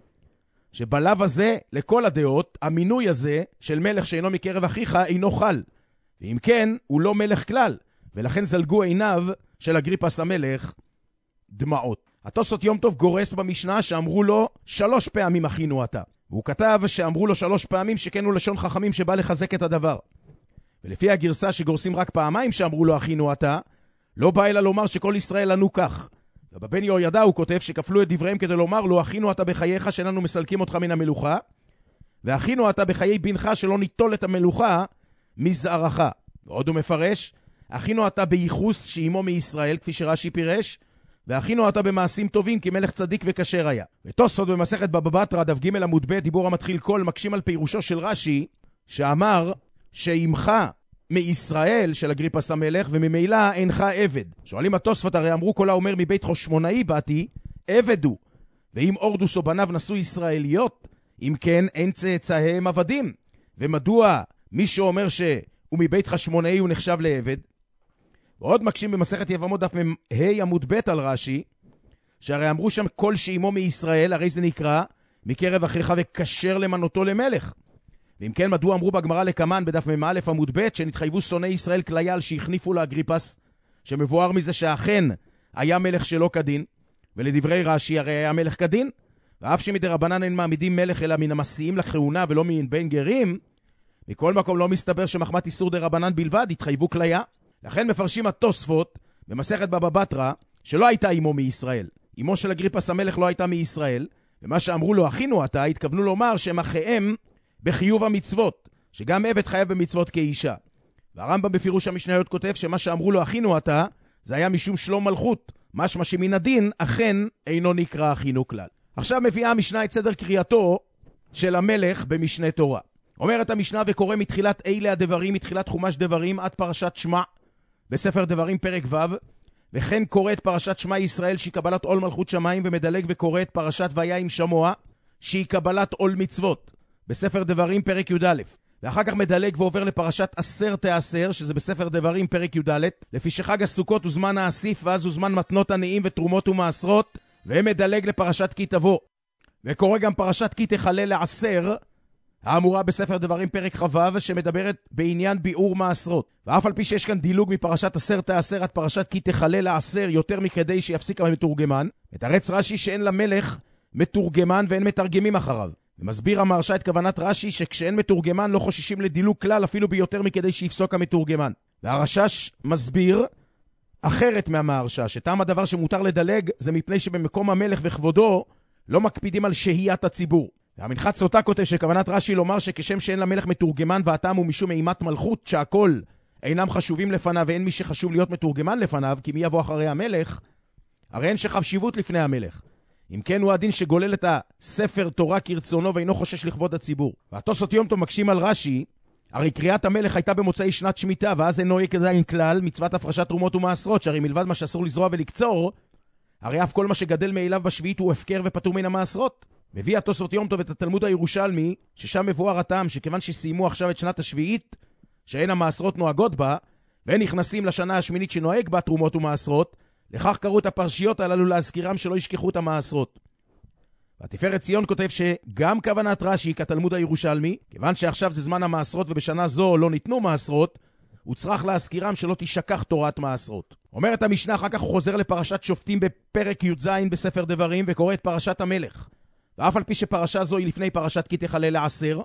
שבלב הזה, לכל הדעות, המינוי הזה של מלך שאינו מקרב אחיך אינו חל. ואם כן, הוא לא מלך כלל, ולכן זלגו עיניו של אגריפס המלך דמעות. התוספות יום טוב גורס במשנה שאמרו לו שלוש פעמים אחינו אתה. והוא כתב שאמרו לו שלוש פעמים שכן הוא לשון חכמים שבא לחזק את הדבר. ולפי הגרסה שגורסים רק פעמיים שאמרו לו אחינו אתה, לא בא אלא לומר שכל ישראל ענו כך. ובבן יהוידע הוא כותב שכפלו את דבריהם כדי לומר לו אחינו אתה בחייך שאיננו מסלקים אותך מן המלוכה, ואחינו אתה בחיי בנך שלא ניטול את המלוכה מזערך. ועוד הוא מפרש, אחינו אתה בייחוס שאימו מישראל, כפי שרש"י פירש, ואחינו אתה במעשים טובים כי מלך צדיק וכשר היה. ותוספות במסכת בבא בתרא דף ג' עמוד ב' דיבור המתחיל כל מקשים על פירושו של רש"י שאמר שאימך מישראל של אגריפס המלך וממילא אינך עבד. שואלים התוספות, הרי אמרו כל האומר מבית חשמונאי באתי עבד הוא, ואם אורדוס או בניו נשאו ישראליות, אם כן אין צאצאיהם עבדים. ומדוע מי שאומר שהוא מבית חשמונאי הוא נחשב לעבד? ועוד מקשים במסכת יבמות דף ה' עמוד ב' על רש"י, שהרי אמרו שם כל שאימו מישראל, הרי זה נקרא מקרב אחיך וכשר למנותו למלך. ואם כן, מדוע אמרו בגמרא לקמן בדף מ"א עמוד ב' שנתחייבו שונאי ישראל כלייל שהכניפו לאגריפס, שמבואר מזה שאכן היה מלך שלא כדין, ולדברי רש"י הרי היה מלך כדין, ואף שמדי רבנן אין מעמידים מלך אלא מן המסיעים לכהונה ולא מן בין גרים, מכל מקום לא מסתבר שמחמת איסור דה רבנן בלבד התחייבו כליה. לכן מפרשים התוספות במסכת בבא בתרא שלא הייתה אמו מישראל. אמו של אגריפס המלך לא הייתה מישראל, ומה שאמרו לו אחינו אתה התכוונו לומר שהם אחיהם בחיוב המצוות, שגם עבד חייב במצוות כאישה. והרמב"ם בפירוש המשניות כותב שמה שאמרו לו אחינו אתה זה היה משום שלום מלכות, משמע שמן הדין אכן אינו נקרא אחינו כלל. עכשיו מביאה המשנה את סדר קריאתו של המלך במשנה תורה. אומרת המשנה וקורא מתחילת אלה הדברים, מתחילת חומש דברים עד פרשת שמע בספר דברים פרק ו', וכן קורא את פרשת שמע ישראל שהיא קבלת עול מלכות שמיים, ומדלג וקורא את פרשת והיה עם שמוע שהיא קבלת עול מצוות בספר דברים פרק י"א, ואחר כך מדלג ועובר לפרשת עשר תעשר שזה בספר דברים פרק י"ד, לפי שחג הסוכות הוא זמן האסיף ואז הוא זמן מתנות עניים ותרומות ומעשרות, ומדלג לפרשת כי תבוא וקורא גם פרשת כי תחלל לעשר האמורה בספר דברים פרק חו"ב שמדברת בעניין ביאור מעשרות. ואף על פי שיש כאן דילוג מפרשת עשר תעשר עד פרשת כי תחלל לעשר יותר מכדי שיפסיק המתורגמן, מתרץ רש"י שאין למלך מתורגמן ואין מתרגמים אחריו. ומסביר המהרש"א את כוונת רש"י שכשאין מתורגמן לא חוששים לדילוג כלל אפילו ביותר מכדי שיפסוק המתורגמן. והרש"ש מסביר אחרת מהמהרש"א, שטעם הדבר שמותר לדלג זה מפני שבמקום המלך וכבודו לא מקפידים על שהיית הציבור. והמנחת סוטה כותב שכוונת רש"י לומר שכשם שאין למלך מתורגמן והטעם הוא משום אימת מלכות שהכל אינם חשובים לפניו ואין מי שחשוב להיות מתורגמן לפניו, כי מי יבוא אחרי המלך? הרי אין שחשיבות לפני המלך. אם כן הוא הדין שגולל את הספר תורה כרצונו ואינו חושש לכבוד הציבור. והתוספות יום טוב מקשים על רש"י, הרי קריאת המלך הייתה במוצאי שנת שמיטה ואז אינו עדיין כלל מצוות הפרשת תרומות ומעשרות, שהרי מלבד מה שאסור לזרוע ולקצור, הרי אף כל מה שגדל מאליו בשביעית הוא הפקר ופטור מן המעשרות. מביא התוספות יום טוב את התלמוד הירושלמי, ששם מבואר הטעם שכיוון שסיימו עכשיו את שנת השביעית, שאין המעשרות נוהגות בה, והם נכנסים לשנה השמינית שנוהג בה תרומות ומעשרות, לכך קראו את הפרשיות הללו להזכירם שלא ישכחו את המעשרות. והתפארת ציון כותב שגם כוונת רש"י כתלמוד הירושלמי, כיוון שעכשיו זה זמן המעשרות ובשנה זו לא ניתנו מעשרות, הוא צריך להזכירם שלא תשכח תורת מעשרות. אומרת המשנה, אחר כך הוא חוזר לפרשת שופטים בפרק י"ז בספר דברים וקורא את פרשת המלך. ואף על פי שפרשה זו היא לפני פרשת כי תחלל לעשר,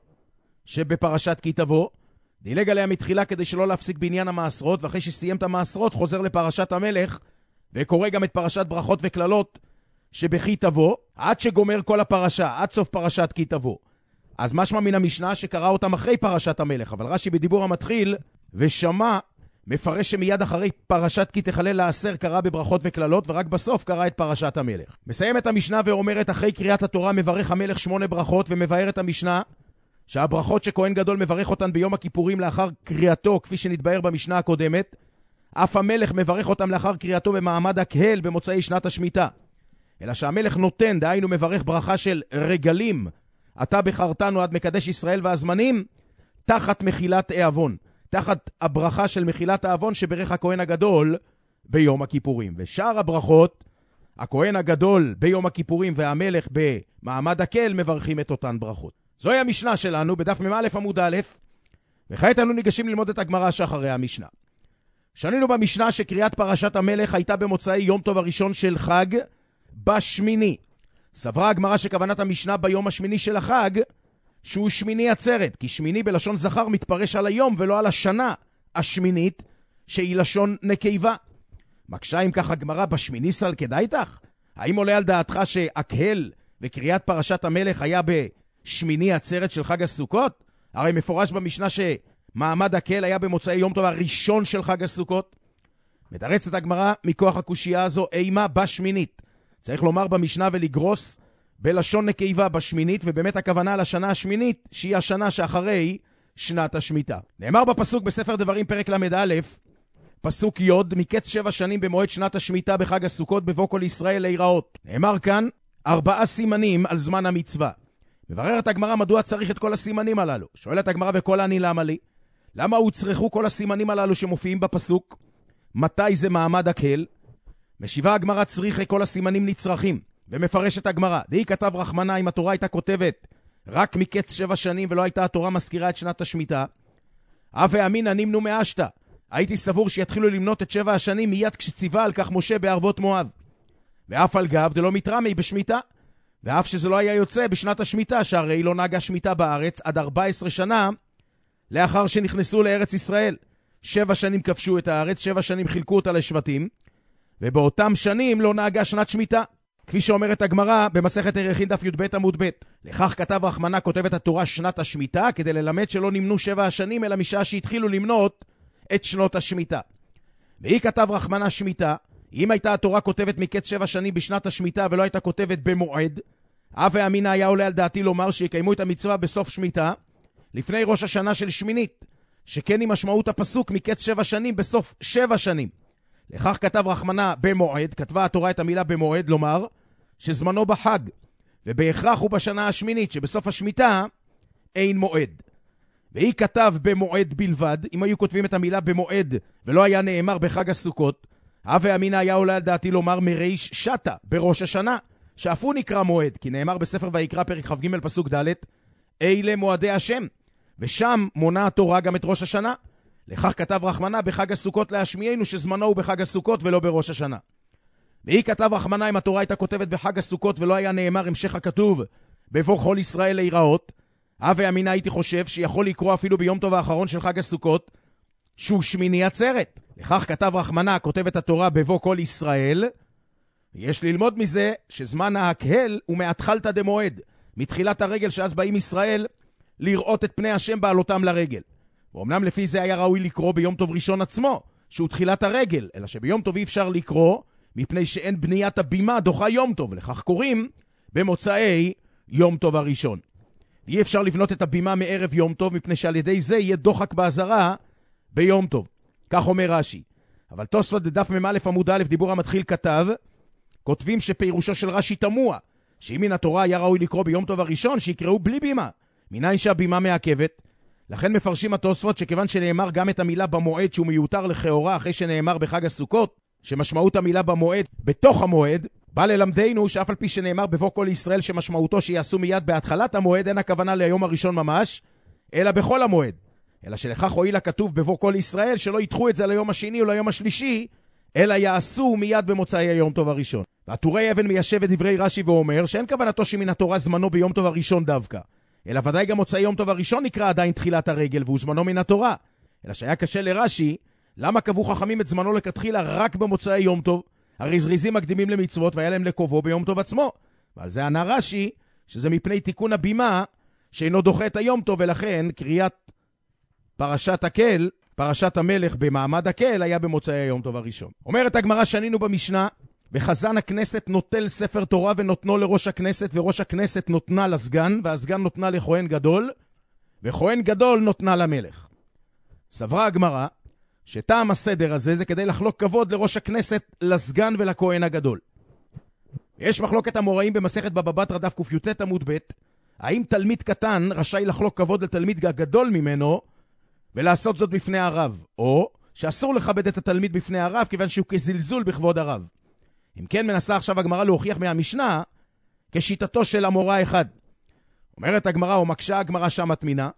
שבפרשת כי תבוא, דילג עליה מתחילה כדי שלא להפסיק בעניין המעשרות, ואחרי שסיים את המעשרות חוזר לפרשת המלך, וקורא גם את פרשת ברכות וכללות שבכי תבוא, עד שגומר כל הפרשה, עד סוף פרשת כי תבוא. אז משמע מן המשנה שקרא אותם אחרי פרשת המלך, אבל רש"י בדיבור המתחיל ושמע מפרש שמיד אחרי פרשת כי תחלל לעשר קרא בברכות וכללות, ורק בסוף קרא את פרשת המלך. מסיים את המשנה ואומרת אחרי קריאת התורה מברך המלך שמונה ברכות, ומבאר את המשנה שהברכות שכהן גדול מברך אותן ביום הכיפורים לאחר קריאתו, כפי שנתבאר במשנה הקודמת, אף המלך מברך אותם לאחר קריאתו במעמד הקהל במוצאי שנת השמיטה. אלא שהמלך נותן, דהיינו מברך ברכה של רגלים, אתה בחרתנו עד מקדש ישראל והזמנים, תחת מחילת העוון, תחת הברכה של מחילת העוון שברך הכהן הגדול ביום הכיפורים. ושאר הברכות, הכהן הגדול ביום הכיפורים והמלך במעמד הקהל מברכים את אותן ברכות. זוהי המשנה שלנו בדף מ"א עמוד א', וכעת אנו ניגשים ללמוד את הגמרא שאחרי המשנה. שנינו במשנה שקריאת פרשת המלך הייתה במוצאי יום טוב הראשון של חג בשמיני. סברה הגמרא שכוונת המשנה ביום השמיני של החג שהוא שמיני עצרת, כי שמיני בלשון זכר מתפרש על היום ולא על השנה השמינית שהיא לשון נקבה. מקשה אם כך הגמרא בשמיני סל כדאיתך? האם עולה על דעתך שהקהל וקריאת פרשת המלך היה בשמיני עצרת של חג הסוכות? הרי מפורש במשנה שמעמד הקהל היה במוצאי יום טוב הראשון של חג הסוכות. מתרצת הגמרא מכוח הקושייה הזו אימה בשמינית. צריך לומר במשנה ולגרוס בלשון נקבה בשמינית, ובאמת הכוונה לשנה השמינית שהיא השנה שאחרי שנת השמיטה. נאמר בפסוק בספר דברים פרק למד א', פסוק י', מקץ שבע שנים במועד שנת השמיטה בחג הסוכות בבוא כל ישראל להיראות. נאמר כאן ארבעה סימנים על זמן המצווה. מבררת הגמרא מדוע צריך את כל הסימנים הללו. שואלת הגמרא וכל אני למה לי? למה הוצרכו כל הסימנים הללו שמופיעים בפסוק? מתי זה מעמד הקהל? משיבה הגמרא צריך כל הסימנים נצרכים. ומפרשת הגמרא, דהי כתב רחמנה אם התורה הייתה כותבת רק מקץ שבע שנים ולא הייתה התורה מזכירה את שנת השמיטה, אבי אמינא נמנו מאשתא, הייתי סבור שיתחילו למנות את שבע השנים מיד כשציווה על כך משה בערבות מואב. ואף על גב דלא מתרמי בשמיטה, ואף שזה לא היה יוצא בשנת השמיטה, שהרי לא נהגה שמיטה בארץ עד ארבע עשרה שנה לאחר שנכנסו לארץ ישראל. שבע שנים כבשו את הארץ, שבע שנים חילקו אותה לשבטים, ובאותם שנים לא נהגה שנת שמיטה. כפי שאומרת הגמרא במסכת ערכין דף י"ב עמוד ב', לכך כתב רחמנה כותבת התורה שנת השמיטה, כדי ללמד שלא נמנו שבע השנים אלא משעה שהתחילו למנות את שנות השמיטה. והיא כתב רחמנה שמיטה, אם הייתה התורה כותבת מקץ שבע שנים בשנת השמיטה ולא הייתה כותבת במועד, אבי אמינא היה עולה על דעתי לומר שיקיימו את המצווה בסוף שמיטה לפני ראש השנה של שמינית, שכן היא משמעות הפסוק מקץ שבע שנים בסוף שבע שנים. לכך כתב רחמנה במועד, כתבה התורה את המילה במועד, לומר שזמנו בחג, ובהכרח הוא בשנה השמינית, שבסוף השמיטה אין מועד. והיא כתב במועד בלבד, אם היו כותבים את המילה במועד ולא היה נאמר בחג הסוכות, אבי אמינא היה עולה על דעתי לומר מריש שתה בראש השנה, שאף הוא נקרא מועד, כי נאמר בספר ויקרא פרק כ"ג פסוק ד', אלה מועדי השם, ושם מונה התורה גם את ראש השנה. לכך כתב רחמנה בחג הסוכות להשמיענו שזמנו הוא בחג הסוכות ולא בראש השנה. והיא כתב רחמנה אם התורה הייתה כותבת בחג הסוכות ולא היה נאמר המשך הכתוב בבוא כל ישראל להיראות, אבי אמינא הייתי חושב שיכול לקרוא אפילו ביום טוב האחרון של חג הסוכות שהוא שמיני עצרת. לכך כתב רחמנה כותבת התורה בבוא כל ישראל, יש ללמוד מזה שזמן ההקהל הוא מהתחלתא דמועד, מתחילת הרגל שאז באים ישראל לראות את פני השם בעלותם לרגל. ואומנם לפי זה היה ראוי לקרוא ביום טוב ראשון עצמו, שהוא תחילת הרגל, אלא שביום טוב אי אפשר לקרוא, מפני שאין בניית הבימה דוחה יום טוב, לכך קוראים במוצאי יום טוב הראשון. אי אפשר לבנות את הבימה מערב יום טוב, מפני שעל ידי זה יהיה דוחק בעזרה ביום טוב. כך אומר רש"י. אבל תוספות דף מ"א עמוד א' דיבור המתחיל כתב, כותבים שפירושו של רש"י תמוה, שאם מן התורה היה ראוי לקרוא ביום טוב הראשון, שיקראו בלי בימה. מניין שהבימה מעכבת, לכן מפרשים התוספות שכיוון שנאמר גם את המילה במועד שהוא מיותר לכאורה אחרי שנאמר בחג הסוכות, שמשמעות המילה במועד בתוך המועד, בא ללמדנו שאף על פי שנאמר בבוא כל ישראל שמשמעותו שיעשו מיד בהתחלת המועד, אין הכוונה ליום הראשון ממש, אלא בכל המועד. אלא שלכך הועיל הכתוב בבוא כל ישראל שלא ידחו את זה ליום השני או ליום השלישי, אלא יעשו מיד במוצאי היום טוב הראשון. והטורי אבן מיישב את דברי רש"י ואומר שאין כוונתו שמן התורה זמנו ביום טוב הראשון דווקא, אלא ודאי גם מוצאי יום טוב הראשון נקרא עדיין תחילת הרגל והוא זמנו מן התורה. אלא שהיה קשה לרש"י, למה קבעו חכמים את זמנו לכתחילה רק במוצאי יום טוב? הרי זריזים מקדימים למצוות והיה להם לקובו ביום טוב עצמו. ועל זה ענה רש"י שזה מפני תיקון הבימה שאינו דוחה את היום טוב, ולכן קריאת פרשת הקהל, פרשת המלך במעמד הקהל היה במוצאי היום טוב הראשון. אומרת הגמרא שנינו במשנה, וחזן הכנסת נוטל ספר תורה ונותנו לראש הכנסת, וראש הכנסת נותנה לסגן, והסגן נותנה לכהן גדול, וכהן גדול נותנה למלך. סברה הגמרא שטעם הסדר הזה זה כדי לחלוק כבוד לראש הכנסת, לסגן ולכהן הגדול. יש מחלוקת המוראים במסכת בבא בתרא דף קי"ט עמוד ב', האם תלמיד קטן רשאי לחלוק כבוד לתלמיד גדול ממנו ולעשות זאת בפני הרב, או שאסור לכבד את התלמיד בפני הרב כיוון שהוא כזלזול בכבוד הרב. אם כן מנסה עכשיו הגמרא להוכיח מהמשנה כשיטתו של המורה אחד. אומרת הגמרא, או מקשה הגמרא שם התמינה,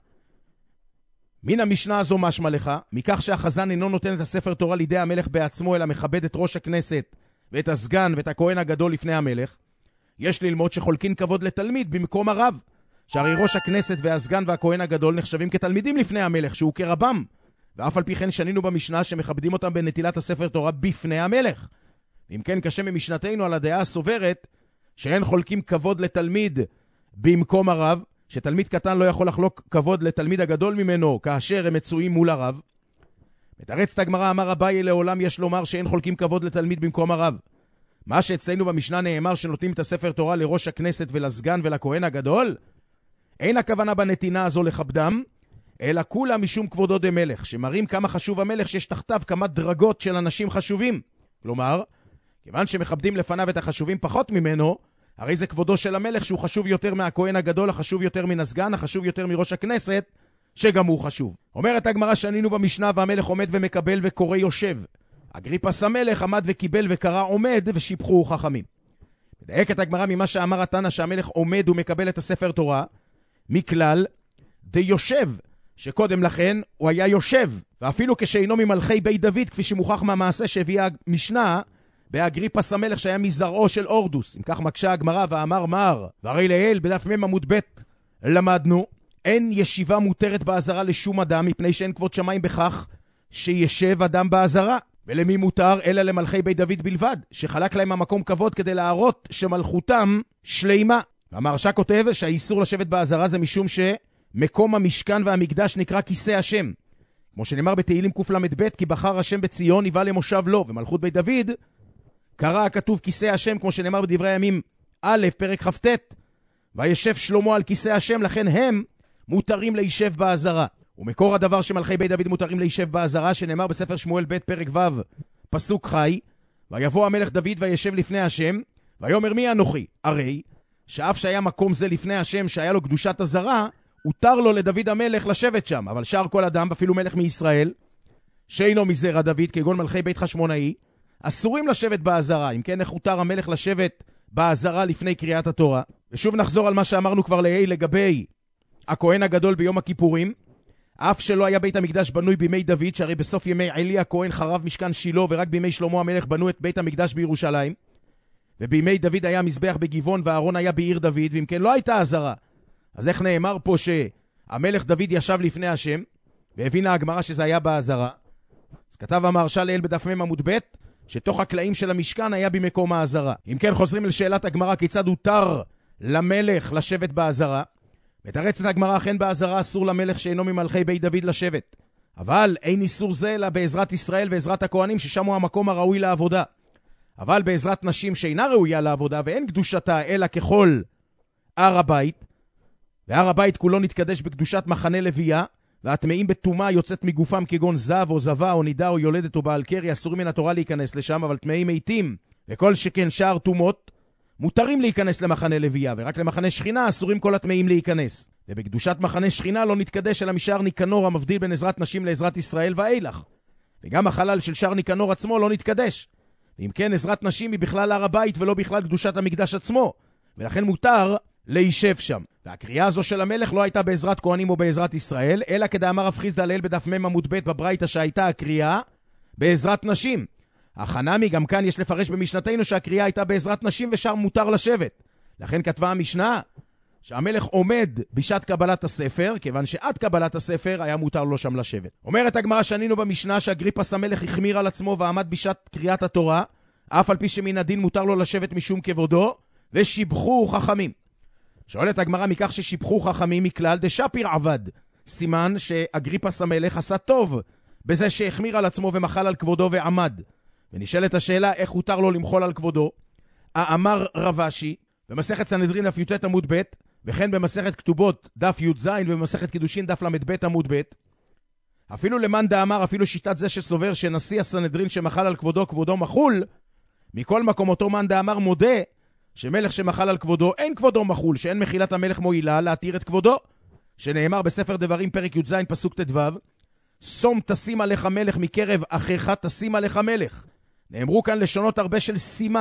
מן המשנה הזו משמע לך, מכך שהחזן אינו נותן את הספר תורה לידי המלך בעצמו, אלא מכבד את ראש הכנסת ואת הסגן ואת הכהן הגדול לפני המלך, יש ללמוד שחולקין כבוד לתלמיד במקום הרב, שהרי ראש הכנסת והסגן והכהן הגדול נחשבים כתלמידים לפני המלך, שהוא כרבם, ואף על פי כן שנינו במשנה שמכבדים אותם בנטילת הספר תורה בפני המלך. אם כן קשה ממשנתנו על הדעה הסוברת שאין חולקים כבוד לתלמיד במקום הרב, שתלמיד קטן לא יכול לחלוק כבוד לתלמיד הגדול ממנו כאשר הם מצויים מול הרב. מתרצת הגמרא, אמר אביי, לעולם יש לומר שאין חולקים כבוד לתלמיד במקום הרב. מה שאצלנו במשנה נאמר שנותנים את הספר תורה לראש הכנסת ולסגן ולכהן הגדול, אין הכוונה בנתינה הזו לכבדם, אלא כולה משום כבודו דמלך, שמראים כמה חשוב המלך, שיש תחתיו כמה דרגות של אנשים חשובים. כלומר, כיוון שמכבדים לפניו את החשובים פחות ממנו, הרי זה כבודו של המלך שהוא חשוב יותר מהכהן הגדול, החשוב יותר מן הסגן, החשוב יותר מראש הכנסת, שגם הוא חשוב. אומרת הגמרא, שנינו במשנה והמלך עומד ומקבל וקורא יושב. אגריפס המלך עמד וקיבל וקרא עומד ושיבחו חכמים. מדייק את הגמרא ממה שאמר התנא שהמלך עומד ומקבל את הספר תורה, מכלל דיושב, שקודם לכן הוא היה יושב, ואפילו כשאינו ממלכי בית דוד, כפי שמוכח מהמעשה שהביאה המשנה, באגריפס המלך שהיה מזרעו של אורדוס. אם כך מקשה הגמרא ואמר מר, והרי לאל בדף מ' עמוד ב' למדנו, אין ישיבה מותרת בעזרה לשום אדם, מפני שאין כבוד שמיים בכך שישב אדם בעזרה. ולמי מותר? אלא למלכי בית דוד בלבד, שחלק להם המקום כבוד כדי להראות שמלכותם שלימה. והמהרש"א כותב שהאיסור לשבת בעזרה זה משום שמקום המשכן והמקדש נקרא כיסא השם. כמו שנאמר בתהילים קל"ב, כי בחר השם בציון יבא למושב לו, ומלכות בית דוד קרא הכתוב כיסא השם, כמו שנאמר בדברי הימים א' פרק כ"ט, וישב שלמה על כיסא השם, לכן הם מותרים להישב בעזרה. ומקור הדבר שמלכי בית דוד מותרים להישב בעזרה, שנאמר בספר שמואל ב' פרק ו' פסוק חי, ויבוא המלך דוד וישב לפני השם, ויאמר מי אנוכי? הרי שאף שהיה מקום זה לפני השם שהיה לו קדושת הזרה, הותר לו לדוד המלך לשבת שם. אבל שאר כל אדם, אפילו מלך מישראל שאינו מזרע דוד, כגון מלכי בית חשמונאי, אסורים לשבת בעזרה. אם כן, איך הותר המלך לשבת בעזרה לפני קריאת התורה? ושוב נחזור על מה שאמרנו כבר לעיל לגבי הכהן הגדול ביום הכיפורים. אף שלא היה בית המקדש בנוי בימי דוד, שהרי בסוף ימי עלי הכהן חרב משכן שילה, ורק בימי שלמה המלך בנו את בית המקדש בירושלים, ובימי דוד היה מזבח בגבעון והארון היה בעיר דוד, ואם כן לא הייתה עזרה, אז איך נאמר פה שהמלך דוד ישב לפני השם, והבינה הגמרא שזה היה בעזרה? אז כתב המהרש"א לעיל בדף מ' עמוד ב' שתוך הקלעים של המשכן היה במקום העזרה. אם כן, חוזרים לשאלת הגמרא, כיצד הותר למלך לשבת בעזרה? מתרצת הגמרא, אכן בעזרה אסור למלך שאינו ממלכי בית דוד לשבת, אבל אין איסור זה אלא בעזרת ישראל ועזרת הכהנים, ששם הוא המקום הראוי לעבודה. אבל בעזרת נשים שאינה ראויה לעבודה ואין קדושתה אלא ככל הר הבית, והר הבית כולו נתקדש בקדושת מחנה לוויה, והטמאים בטומאה יוצאת מגופם כגון זב או זבה או נידה או יולדת או בעל קרי, אסור מן התורה להיכנס לשם, אבל טמאים מתים וכל שכן שאר טומאות מותרים להיכנס למחנה לוויה, ורק למחנה שכינה אסורים כל הטמאים להיכנס. ובקדושת מחנה שכינה לא נתקדש אלא משער ניקנור המבדיל בין עזרת נשים לעזרת ישראל ואילך. וגם החלל של שער ניקנור עצמו לא נתקדש. ואם כן, עזרת נשים היא בכלל הר הבית ולא בכלל קדושת המקדש עצמו, ולכן מותר להישב שם. והקריאה הזו של המלך לא הייתה בעזרת כהנים או בעזרת ישראל, אלא כדאמר רב חיסדא לעיל בדף מ' עמוד ב' בברייתא שהייתה הקריאה בעזרת נשים. החנמי, גם כאן יש לפרש במשנתנו שהקריאה הייתה בעזרת נשים ושם מותר לשבת. לכן כתבה המשנה שהמלך עומד בשעת קבלת הספר, כיוון שעד קבלת הספר היה מותר לו שם לשבת. אומרת הגמרא, שנינו במשנה שאגריפס המלך החמיר על עצמו ועמד בשעת קריאת התורה, אף על פי שמן הדין מותר לו לשבת משום כבודו, ושיבחו חכמים. שואלת הגמרא, מכך ששיבחו חכמים מכלל דשפיר עבד, סימן שאגריפס המלך עשה טוב בזה שהחמיר על עצמו ומחל על כבודו ועמד. ונשאלת השאלה, איך הותר לו למחול על כבודו? אמר רבשי במסכת סנהדרין דף י"ט עמוד ב', וכן במסכת כתובות דף י"ז ובמסכת קידושין דף ל"ב עמוד ב', אפילו למאן דאמר, אפילו שיטת זה שסובר שנשיא הסנהדרין שמחל על כבודו כבודו מחול, מכל מקום אותו מאן דאמר מודה שמלך שמחל על כבודו אין כבודו מחול, שאין מחילת המלך מועילה להתיר את כבודו, שנאמר בספר דברים פרק י"ז פסוק ט"ו, שום תשים עליך מלך מקרב אחיך תשים עליך מלך. נאמרו כאן לשונות הרבה של שימה,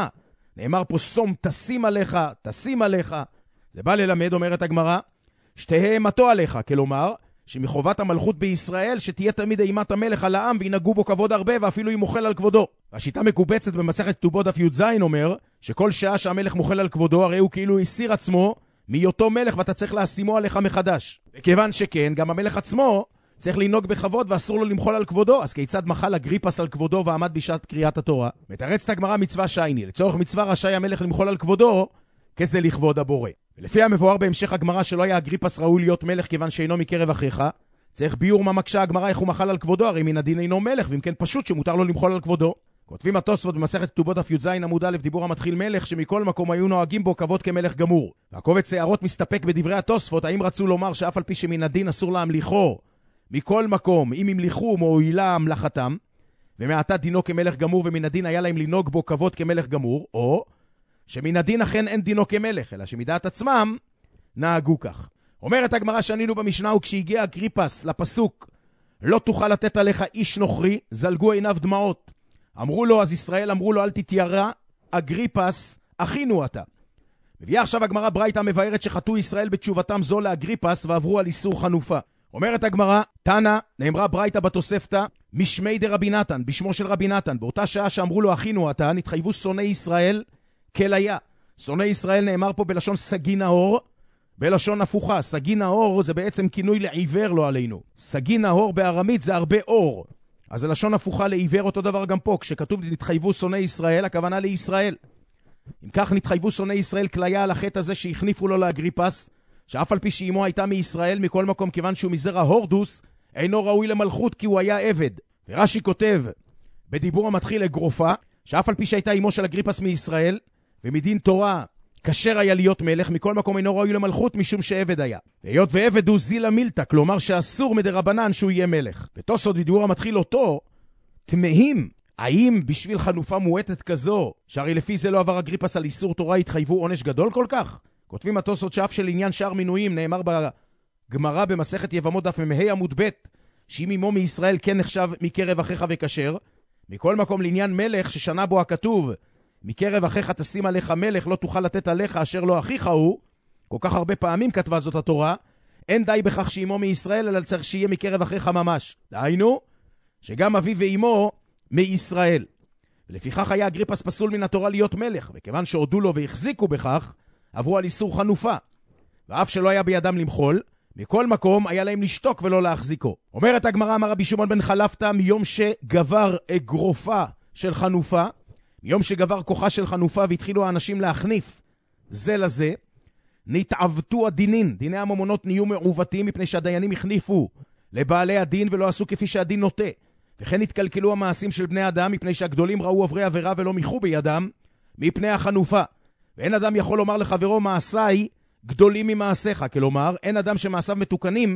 נאמר פה סום תשים עליך, תשים עליך. זה בא ללמד, אומרת הגמרא, שתהה אימתו עליך, כלומר, שמחובת המלכות בישראל שתהיה תמיד אימת המלך על העם וינהגו בו כבוד הרבה ואפילו אם מוחל על כבודו. והשיטה מקובצת במסכת כתובות דף י"ז אומר שכל שעה שהמלך מוחל על כבודו הרי הוא כאילו הסיר עצמו מאותו מלך ואתה צריך להשימו עליך מחדש. וכיוון שכן, גם המלך עצמו צריך לנהוג בכבוד ואסור לו למחול על כבודו, אז כיצד מחל אגריפס על כבודו ועמד בשעת קריאת התורה? מתרצת הגמרא מצווה שייני, לצורך מצווה רשאי המלך למחול על כבודו כזה לכבוד הבורא. ולפי המבואר בהמשך הגמרא שלא היה אגריפס ראוי להיות מלך כיוון שאינו מקרב אחיך, צריך ביור מה מקשה הגמרא איך הוא מחל על כבודו, הרי מן הדין אינו מלך, ואם כן פשוט שמותר לו למחול על כבודו. כותבים התוספות במסכת כתובות דף י"ז עמוד א' דיבור המתחיל מלך שמכל מקום היו נוהגים בו כבוד כמלך גמור. והקובץ הערות מסתפק בדברי התוספות, האם רצו לומר שאף על פי שמן הדין אסור להמליכו מכל מקום, אם המליכו מועילה המלאכתם, ומעתה דינו כמלך גמור ומן הדין היה להם לנהוג בו כבוד כמלך גמור, או שמן הדין אכן אין דינו כמלך, אלא שמדעת עצמם נהגו כך. אומרת הגמרא שענינו במשנה, וכשהגיע אגריפס לפסוק לא תוכל לתת עליך איש נוכרי, זלגו עיניו דמעות. אמרו לו, אז ישראל אמרו לו, אל תתיירא, אגריפס, אחינו אתה. מביאה עכשיו הגמרא ברייתא מבארת שחטאו ישראל בתשובתם זו לאגריפס ועברו על איסור חנופה. אומרת הגמרא, תנא, נאמרה ברייתא בתוספתא, משמי דרבי נתן, בשמו של רבי נתן. באותה שעה שאמרו לו, אחינו אתה, נתחייבו שונאי ישראל כליה. שונאי ישראל נאמר פה בלשון סגי נאור, בלשון הפוכה. סגי נאור זה בעצם כינוי לעיוור לא עלינו. סגי נאור בארמית זה הרבה אור. אז זה לשון הפוכה לעיוור, אותו דבר גם פה. כשכתוב נתחייבו שונאי ישראל, הכוונה לישראל. אם כך נתחייבו שונאי ישראל כליה על החטא הזה שהחניפו לו לאגריפס, שאף על פי שאימו הייתה מישראל מכל מקום כיוון שהוא מזרע הורדוס, אינו ראוי למלכות כי הוא היה עבד. ורש"י כותב בדיבור המתחיל אגרופה, שאף על פי שהייתה אימו של אגריפס מישראל, ומדין תורה כשר היה להיות מלך, מכל מקום אינו ראוי למלכות משום שעבד היה. והיות ועבד הוא זילה מילתא, כלומר שאסור מדרבנן שהוא יהיה מלך. ותוספות בדיבור המתחיל אותו, תמהים, האם בשביל חנופה מועטת כזו, שהרי לפי זה לא עבר אגריפס על איסור תורה, התחייבו עונש גדול כל כך? כותבים התוספות שאף של עניין שאר מינויים, נאמר בגמרא במסכת יבמות דף מ"ה עמוד ב', שאם אמו מישראל כן נחשב מקרב אחיך וכשר, מכל מקום לעניין מלך ששנה בו הכתוב, מקרב אחיך תשים עליך מלך, לא תוכל לתת עליך אשר לא אחיך הוא, כל כך הרבה פעמים כתבה זאת התורה, אין די בכך שאמו מישראל, אלא צריך שיהיה מקרב אחיך ממש. דהיינו, שגם אבי ואמו מישראל. ולפיכך היה אגריפס פסול מן התורה להיות מלך, וכיוון שהודו לו והחזיקו בכך, עברו על איסור חנופה. ואף שלא היה בידם למחול, מכל מקום היה להם לשתוק ולא להחזיקו. אומרת הגמרא, אמר רבי שמעון בן חלפתא, מיום שגבר אגרופה של חנופה, מיום שגבר כוחה של חנופה והתחילו האנשים להחניף זה לזה, נתעוותו הדינין, דיני הממונות נהיו מעוותים מפני שהדיינים החניפו לבעלי הדין ולא עשו כפי שהדין נוטה. וכן התקלקלו המעשים של בני אדם מפני שהגדולים ראו עברי עבירה ולא מיחו בידם מפני החנופה. ואין אדם יכול לומר לחברו מעשיי גדולים ממעשיך, כלומר אין אדם שמעשיו מתוקנים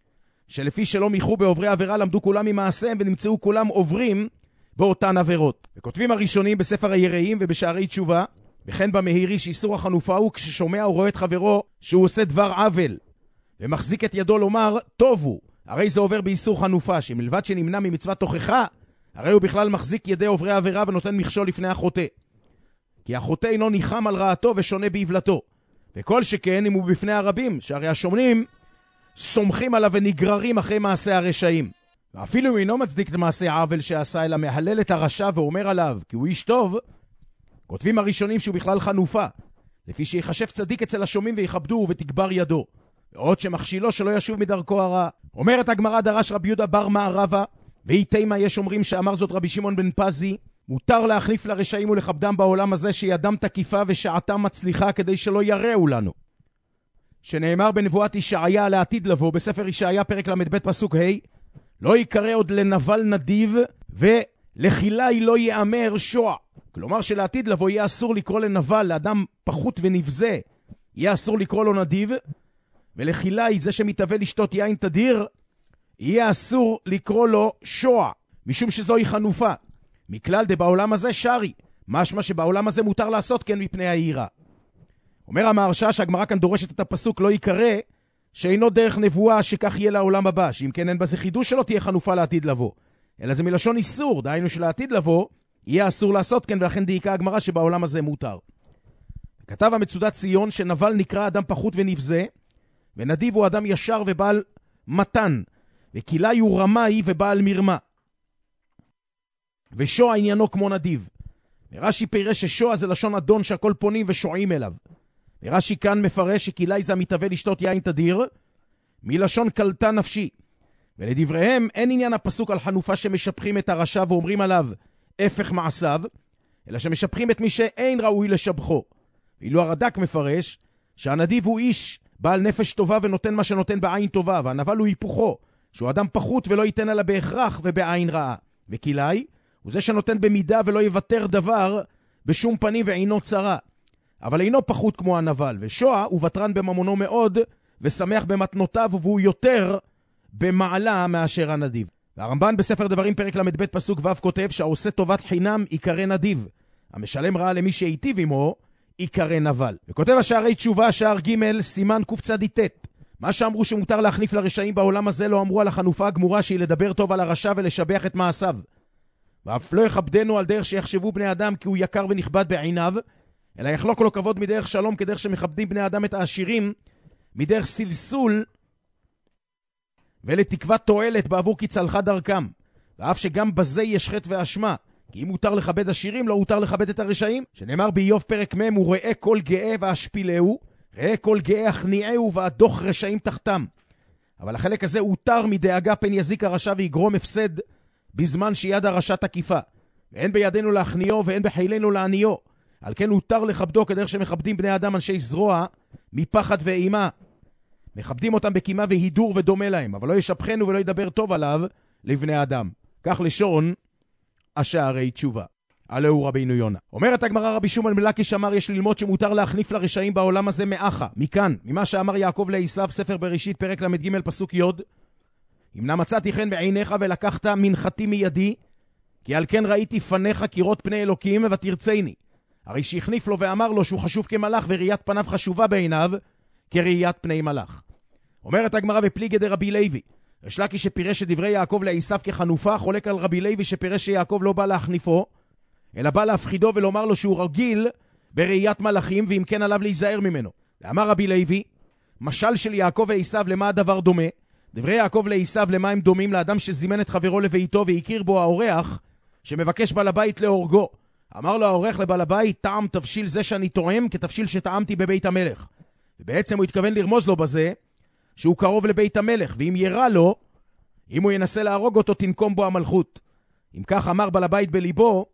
שלפי שלא מיחו בעוברי עבירה למדו כולם ממעשיהם ונמצאו כולם עוברים באותן עבירות. וכותבים הראשונים בספר היראים ובשערי תשובה, וכן במהירי שאיסור החנופה הוא כששומע הוא רואה את חברו שהוא עושה דבר עוול ומחזיק את ידו לומר טוב הוא, הרי זה עובר באיסור חנופה, שמלבד שנמנע ממצוות תוכחה, הרי הוא בכלל מחזיק ידי עוברי עבירה ונותן מכשול לפני החוטא, כי החוטא אינו ניחם על רעתו ושונה בעבלתו. וכל שכן אם הוא בפני הרבים, שהרי השומנים סומכים עליו ונגררים אחרי מעשה הרשעים. ואפילו הוא אינו מצדיק את מעשה העוול שעשה, אלא מהלל את הרשע ואומר עליו כי הוא איש טוב, כותבים הראשונים שהוא בכלל חנופה, לפי שיחשב צדיק אצל השומעים ויכבדו ותגבר ידו, ועוד שמכשילו שלא ישוב מדרכו הרע. אומרת הגמרא, דרש רבי יהודה בר מערבה, ואיתימה יש אומרים שאמר זאת רבי שמעון בן פזי, מותר להחליף לרשעים ולכבדם בעולם הזה שידם תקיפה ושעתם מצליחה כדי שלא יראו לנו. שנאמר בנבואת ישעיה לעתיד לבוא, בספר ישעיה פרק למד פסוק ה', לא יקרא עוד לנבל נדיב ולחילאי לא יאמר שוע. כלומר שלעתיד לבוא יהיה אסור לקרוא לנבל, לאדם פחות ונבזה, יהיה אסור לקרוא לו נדיב, ולחילאי זה שמתאבל לשתות יין תדיר, יהיה אסור לקרוא לו שוע, משום שזוהי חנופה. מכלל דה בעולם הזה שרי, משמע שבעולם הזה מותר לעשות כן מפני העירה. אומר המהרש"א שהגמרא כאן דורשת את הפסוק לא יקרא, שאינו דרך נבואה שכך יהיה לעולם הבא, שאם כן אין בזה חידוש שלא תהיה חנופה לעתיד לבוא, אלא זה מלשון איסור, דהיינו שלעתיד לבוא יהיה אסור לעשות כן, ולכן דייקה הגמרא שבעולם הזה מותר. כתב המצודת ציון שנבל נקרא אדם פחות ונבזה, ונדיב הוא אדם ישר ובעל מתן, וכילאי הוא רמאי ובעל מרמה. ושוע עניינו כמו נדיב. ורש"י פירש ששוע זה לשון אדון שהכל פונים ושועים אליו. ורש"י כאן מפרש שכילאי זה המתהווה לשתות יין תדיר, מלשון קלטה נפשי. ולדבריהם אין עניין הפסוק על חנופה שמשבחים את הרשע ואומרים עליו הפך מעשיו, אלא שמשבחים את מי שאין ראוי לשבחו. ואילו הרד"ק מפרש שהנדיב הוא איש בעל נפש טובה ונותן מה שנותן בעין טובה, והנבל הוא היפוכו, שהוא אדם פחות ולא ייתן עליו בהכרח ובעין רעה. וכילאי הוא זה שנותן במידה ולא יוותר דבר בשום פנים ועינו צרה, אבל אינו פחות כמו הנבל. ושוע הוא ותרן בממונו מאוד ושמח במתנותיו, והוא יותר במעלה מאשר הנדיב. והרמב"ן בספר דברים פרק למד פסוק ו' כותב שהעושה טובת חינם יקרא נדיב, המשלם רעה למי שהיטיב עמו יקרא נבל. וכותב השערי תשובה שער ג' סימן קצ"ט, מה שאמרו שמותר להחניף לרשעים בעולם הזה לא אמרו על החנופה הגמורה שהיא לדבר טוב על הרשע ולשבח את מעשיו. ואף לא יכבדנו על דרך שיחשבו בני אדם כי הוא יקר ונכבד בעיניו, אלא יחלוק לו כבוד מדרך שלום כדרך שמכבדים בני אדם את העשירים, מדרך סלסול ולתקוות תועלת בעבור כי צלחה דרכם. ואף שגם בזה יש חטא ואשמה, כי אם מותר לכבד עשירים לא מותר לכבד את הרשעים, שנאמר באיוב פרק מ' הוא ראה כל גאה והשפילהו, ראה כל גאה הכניעהו והדוח רשעים תחתם. אבל החלק הזה הותר מדאגה פן יזיק הרשע ויגרום הפסד בזמן שיד הרשע תקיפה. ואין בידינו להכניעו ואין בחילנו לעניו. על כן הותר לכבדו כדרך שמכבדים בני אדם אנשי זרוע מפחד ואימה. מכבדים אותם בקימה והידור ודומה להם, אבל לא ישפחנו ולא ידבר טוב עליו לבני אדם. כך לשון השערי תשובה. עלהו רבינו יונה. אומרת הגמרא רבי שמעון בן לקיש אמר יש ללמוד שמותר להחניף לרשעים בעולם הזה מאחה. מכאן, ממה שאמר יעקב לעשיו ספר בראשית פרק למד פסוק י' אם נא מצאתי חן בעיניך ולקחת מנחתי מידי, כי על כן ראיתי פניך כראות פני אלוקים ותרצני. הרי שהחניף לו ואמר לו שהוא חשוב כמלאך וראיית פניו חשובה בעיניו כראיית פני מלאך. אומרת הגמרא בפליגי דרבי לוי, יש לקיש שפירש את דברי יעקב לעשיו כחנופה, חולק על רבי לוי שפירש שיעקב לא בא להחניפו, אלא בא להפחידו ולומר לו שהוא רגיל בראיית מלאכים, ואם כן עליו להיזהר ממנו. ואמר רבי לוי, משל של יעקב ועשיו למה הדבר דומה? דברי יעקב לעשיו למה הם דומים? לאדם שזימן את חברו לביתו והכיר בו האורח שמבקש בעל הבית להורגו. אמר לו האורח לבעל הבית, טעם תבשיל זה שאני טועם כתבשיל שטעמתי בבית המלך. ובעצם הוא התכוון לרמוז לו בזה שהוא קרוב לבית המלך, ואם יראה לו, אם הוא ינסה להרוג אותו תנקום בו המלכות. אם כך אמר בעל הבית בליבו,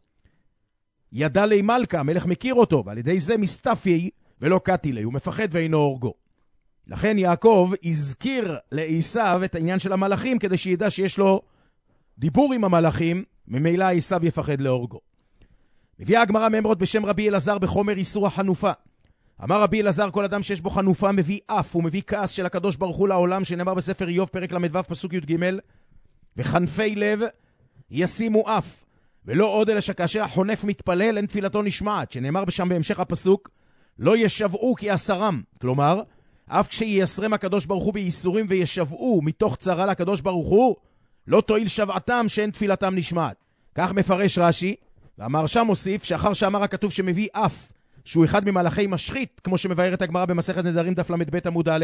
ידע לי מלכה, המלך מכיר אותו, ועל ידי זה מסתפי ולא קטי לי, הוא מפחד ואינו הורגו. לכן יעקב הזכיר לעשיו את העניין של המלאכים, כדי שידע שיש לו דיבור עם המלאכים, ממילא עשיו יפחד להורגו. מביאה הגמרא מאמרות בשם רבי אלעזר בחומר איסור החנופה. אמר רבי אלעזר כל אדם שיש בו חנופה מביא אף, הוא מביא כעס של הקדוש ברוך הוא לעולם, שנאמר בספר איוב פרק למד פסוק י"ג, וחנפי לב ישימו אף, ולא עוד אלא שכאשר החונף מתפלל אין תפילתו נשמעת, שנאמר בשם בהמשך הפסוק לא ישבעו כי אסרם, כלומר אף כשיסרם הקדוש ברוך הוא בייסורים וישבעו מתוך צרה לקדוש ברוך הוא, לא תועיל שבעתם שאין תפילתם נשמעת. כך מפרש רש"י, והמהרש"ם מוסיף שאחר שאמר הכתוב שמביא אף שהוא אחד ממלאכי משחית, כמו שמבארת הגמרא במסכת נדרים דף למד עמוד א',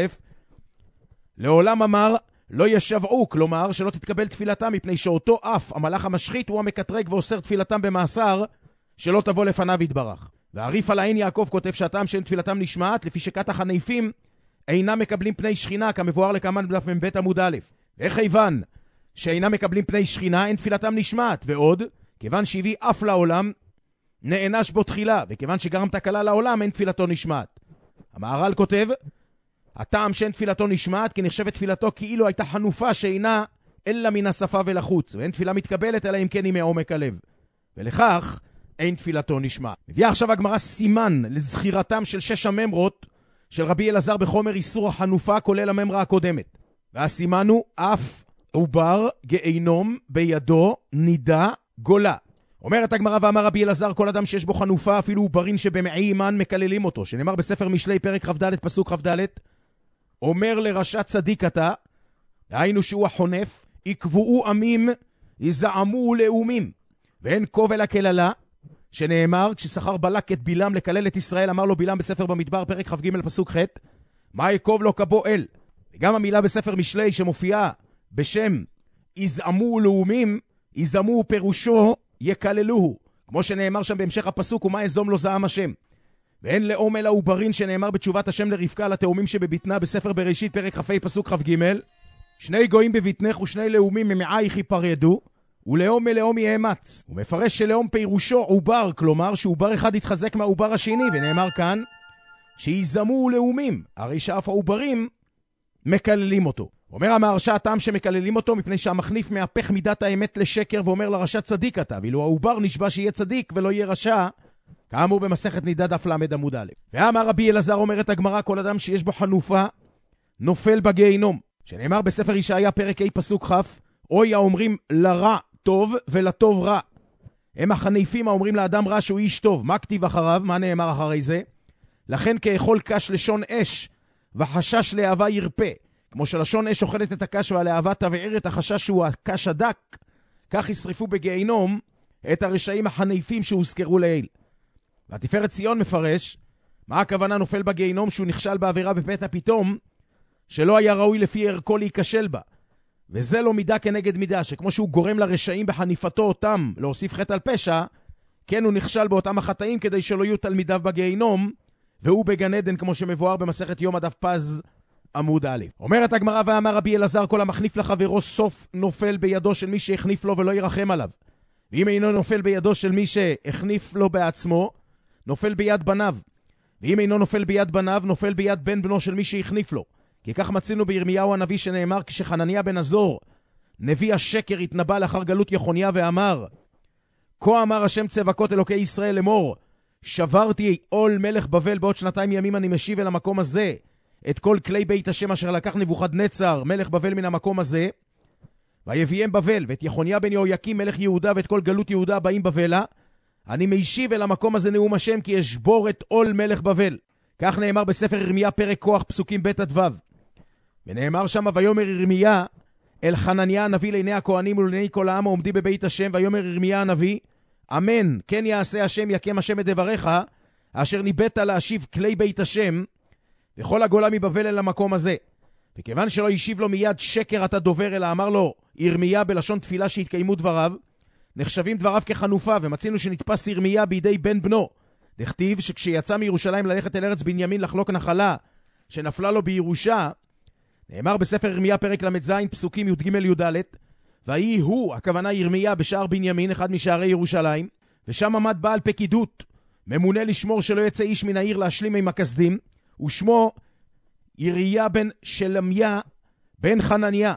לעולם אמר לא ישבעו, כלומר שלא תתקבל תפילתם, מפני שאותו אף המלאך המשחית הוא המקטרג ואוסר תפילתם במאסר שלא תבוא לפניו יתברך. והריף על העין יעקב כותב שהטעם שאין תפילתם נשמעת לפי שכת החניפים אינם מקבלים פני שכינה, כמבואר לקמן בדף מבית עמוד א'. איך היוון שאינם מקבלים פני שכינה אין תפילתם נשמעת? ועוד, כיוון שהביא אף לעולם נענש בו תחילה, וכיוון שגרם תקלה לעולם אין תפילתו נשמעת. המהר"ל כותב הטעם שאין תפילתו נשמעת כי נחשבת תפילתו כאילו הייתה חנופה שאינה אלא מן השפה ולחוץ, ואין תפילה מתקבלת אלא אם כן היא מעומק הלב, ולכך אין תפילתו נשמעת. מביאה עכשיו הגמרא סימן לזכירתם של שש הממרות של רבי אלעזר בחומר איסור החנופה, כולל הממרה הקודמת. והסימן הוא אף עובר גיהינום בידו נידה גולה. אומרת הגמרא ואמר רבי אלעזר כל אדם שיש בו חנופה אפילו עוברין שבמעי אימן מקללים אותו, שנאמר בספר משלי פרק כ"ד פסוק כ"ד, אומר לרשע צדיק אתה, היינו שהוא החונף, יקבעו עמים יזעמו לאומים, ואין כובל הכללה, שנאמר, כששכר בלק את בילם לקלל את ישראל, אמר לו בילם בספר במדבר, פרק כ"ג פסוק ח', מה יקוב לו כבו אל? וגם המילה בספר משלי שמופיעה בשם יזעמו לאומים, יזעמו פירושו יקללוהו, כמו שנאמר שם בהמשך הפסוק, ומה יזום לו זעם השם. ואין לאום אלא עוברין, שנאמר בתשובת השם לרבקה לתאומים שבביטנה בספר בראשית פרק כ"ה פסוק כ"ג, שני גויים בביטנך ושני לאומים ממעייך ייפרדו, ולאום מלאום יאמץ. הוא מפרש שלאום פירושו עובר, כלומר שעובר אחד יתחזק מהעובר השני, ונאמר כאן שיזמו לאומים, הרי שאף העוברים מקללים אותו. אומר המהרש"א, הטעם שמקללים אותו מפני שהמחניף מהפך מידת האמת לשקר ואומר לרשע צדיק אתה, ואילו העובר נשבע שיהיה צדיק ולא יהיה רשע, כאמור במסכת נידה דף למד עמוד א'. ואמר רבי אלעזר, אומרת הגמרא, כל אדם שיש בו חנופה נופל בגיהינום, שנאמר בספר ישעיה פרק ה' פסוק כ', אוי האומרים לרע טוב ולטוב רע. הם החניפים האומרים לאדם רע שהוא איש טוב. מה כתיב אחריו? מה נאמר אחרי זה? לכן כאכול קש לשון אש וחשש לאהבה ירפה. כמו שלשון אש אוכלת את הקש והלאהבה תבעיר את החשש שהוא הקש הדק, כך ישרפו בגיהינום את הרשעים החניפים שהוזכרו לעיל. והתפארת ציון מפרש, מה הכוונה נופל בגיהינום? שהוא נכשל בעבירה בפתע פתאום, שלא היה ראוי לפי ערכו להיכשל בה. וזה לא מידה כנגד מידה, שכמו שהוא גורם לרשעים בחניפתו אותם להוסיף חטא על פשע, כן הוא נכשל באותם החטאים כדי שלא יהיו תלמידיו בגיהינום, והוא בגן עדן כמו שמבואר במסכת יום הדף פז עמוד א'. אומרת הגמרא, ואמר רבי אלעזר, כל המחניף לחברו סוף נופל בידו של מי שהחניף לו ולא ירחם עליו. ואם אינו נופל בידו של מי שהחניף לו בעצמו, נופל ביד בניו. ואם אינו נופל ביד בניו, נופל ביד בן בנו של מי שהחניף לו. כי כך מצינו בירמיהו הנביא שנאמר, כשחנניה בן עזור, נביא השקר, התנבא לאחר גלות יחוניה ואמר, כה אמר השם צבקות אלוקי ישראל לאמור, שברתי עול מלך בבל, בעוד שנתיים ימים אני משיב אל המקום הזה את כל כלי בית השם אשר לקח נבוכדנצר מלך בבל מן המקום הזה, ויביאם בבל, ואת יחוניה בן יהויקים מלך יהודה ואת כל גלות יהודה הבאים בבלה, אני משיב אל המקום הזה נאום השם, כי ישבור את עול מלך בבל. כך נאמר בספר ירמיה פרק כוח פסוקים ב' עד ו'. ונאמר שם, ויאמר ירמיה אל חנניה הנביא לעיני הכהנים ולעיני כל העם העומדים בבית השם, ויאמר ירמיה הנביא, אמן, כן יעשה השם, יקם השם את דבריך, אשר ניבאת להשיב כלי בית השם, וכל הגולה מבבל אל המקום הזה. וכיוון שלא ישיב לו מיד שקר אתה דובר, אלא אמר לו ירמיה בלשון תפילה שהתקיימו דבריו, נחשבים דבריו כחנופה, ומצינו שנתפס ירמיה בידי בן בנו. דכתיב שכשיצא מירושלים ללכת אל ארץ בנימין לחלוק נחלה שנפלה לו בירושה, נאמר בספר ירמיה פרק למד פסוקים י"ג י"ד, והיא הוא, הכוונה ירמיה, בשער בנימין, אחד משערי ירושלים, ושם עמד בעל פקידות, ממונה לשמור שלא יצא איש מן העיר להשלים עם הכסדים, ושמו יריה בן שלמיה בן חנניה.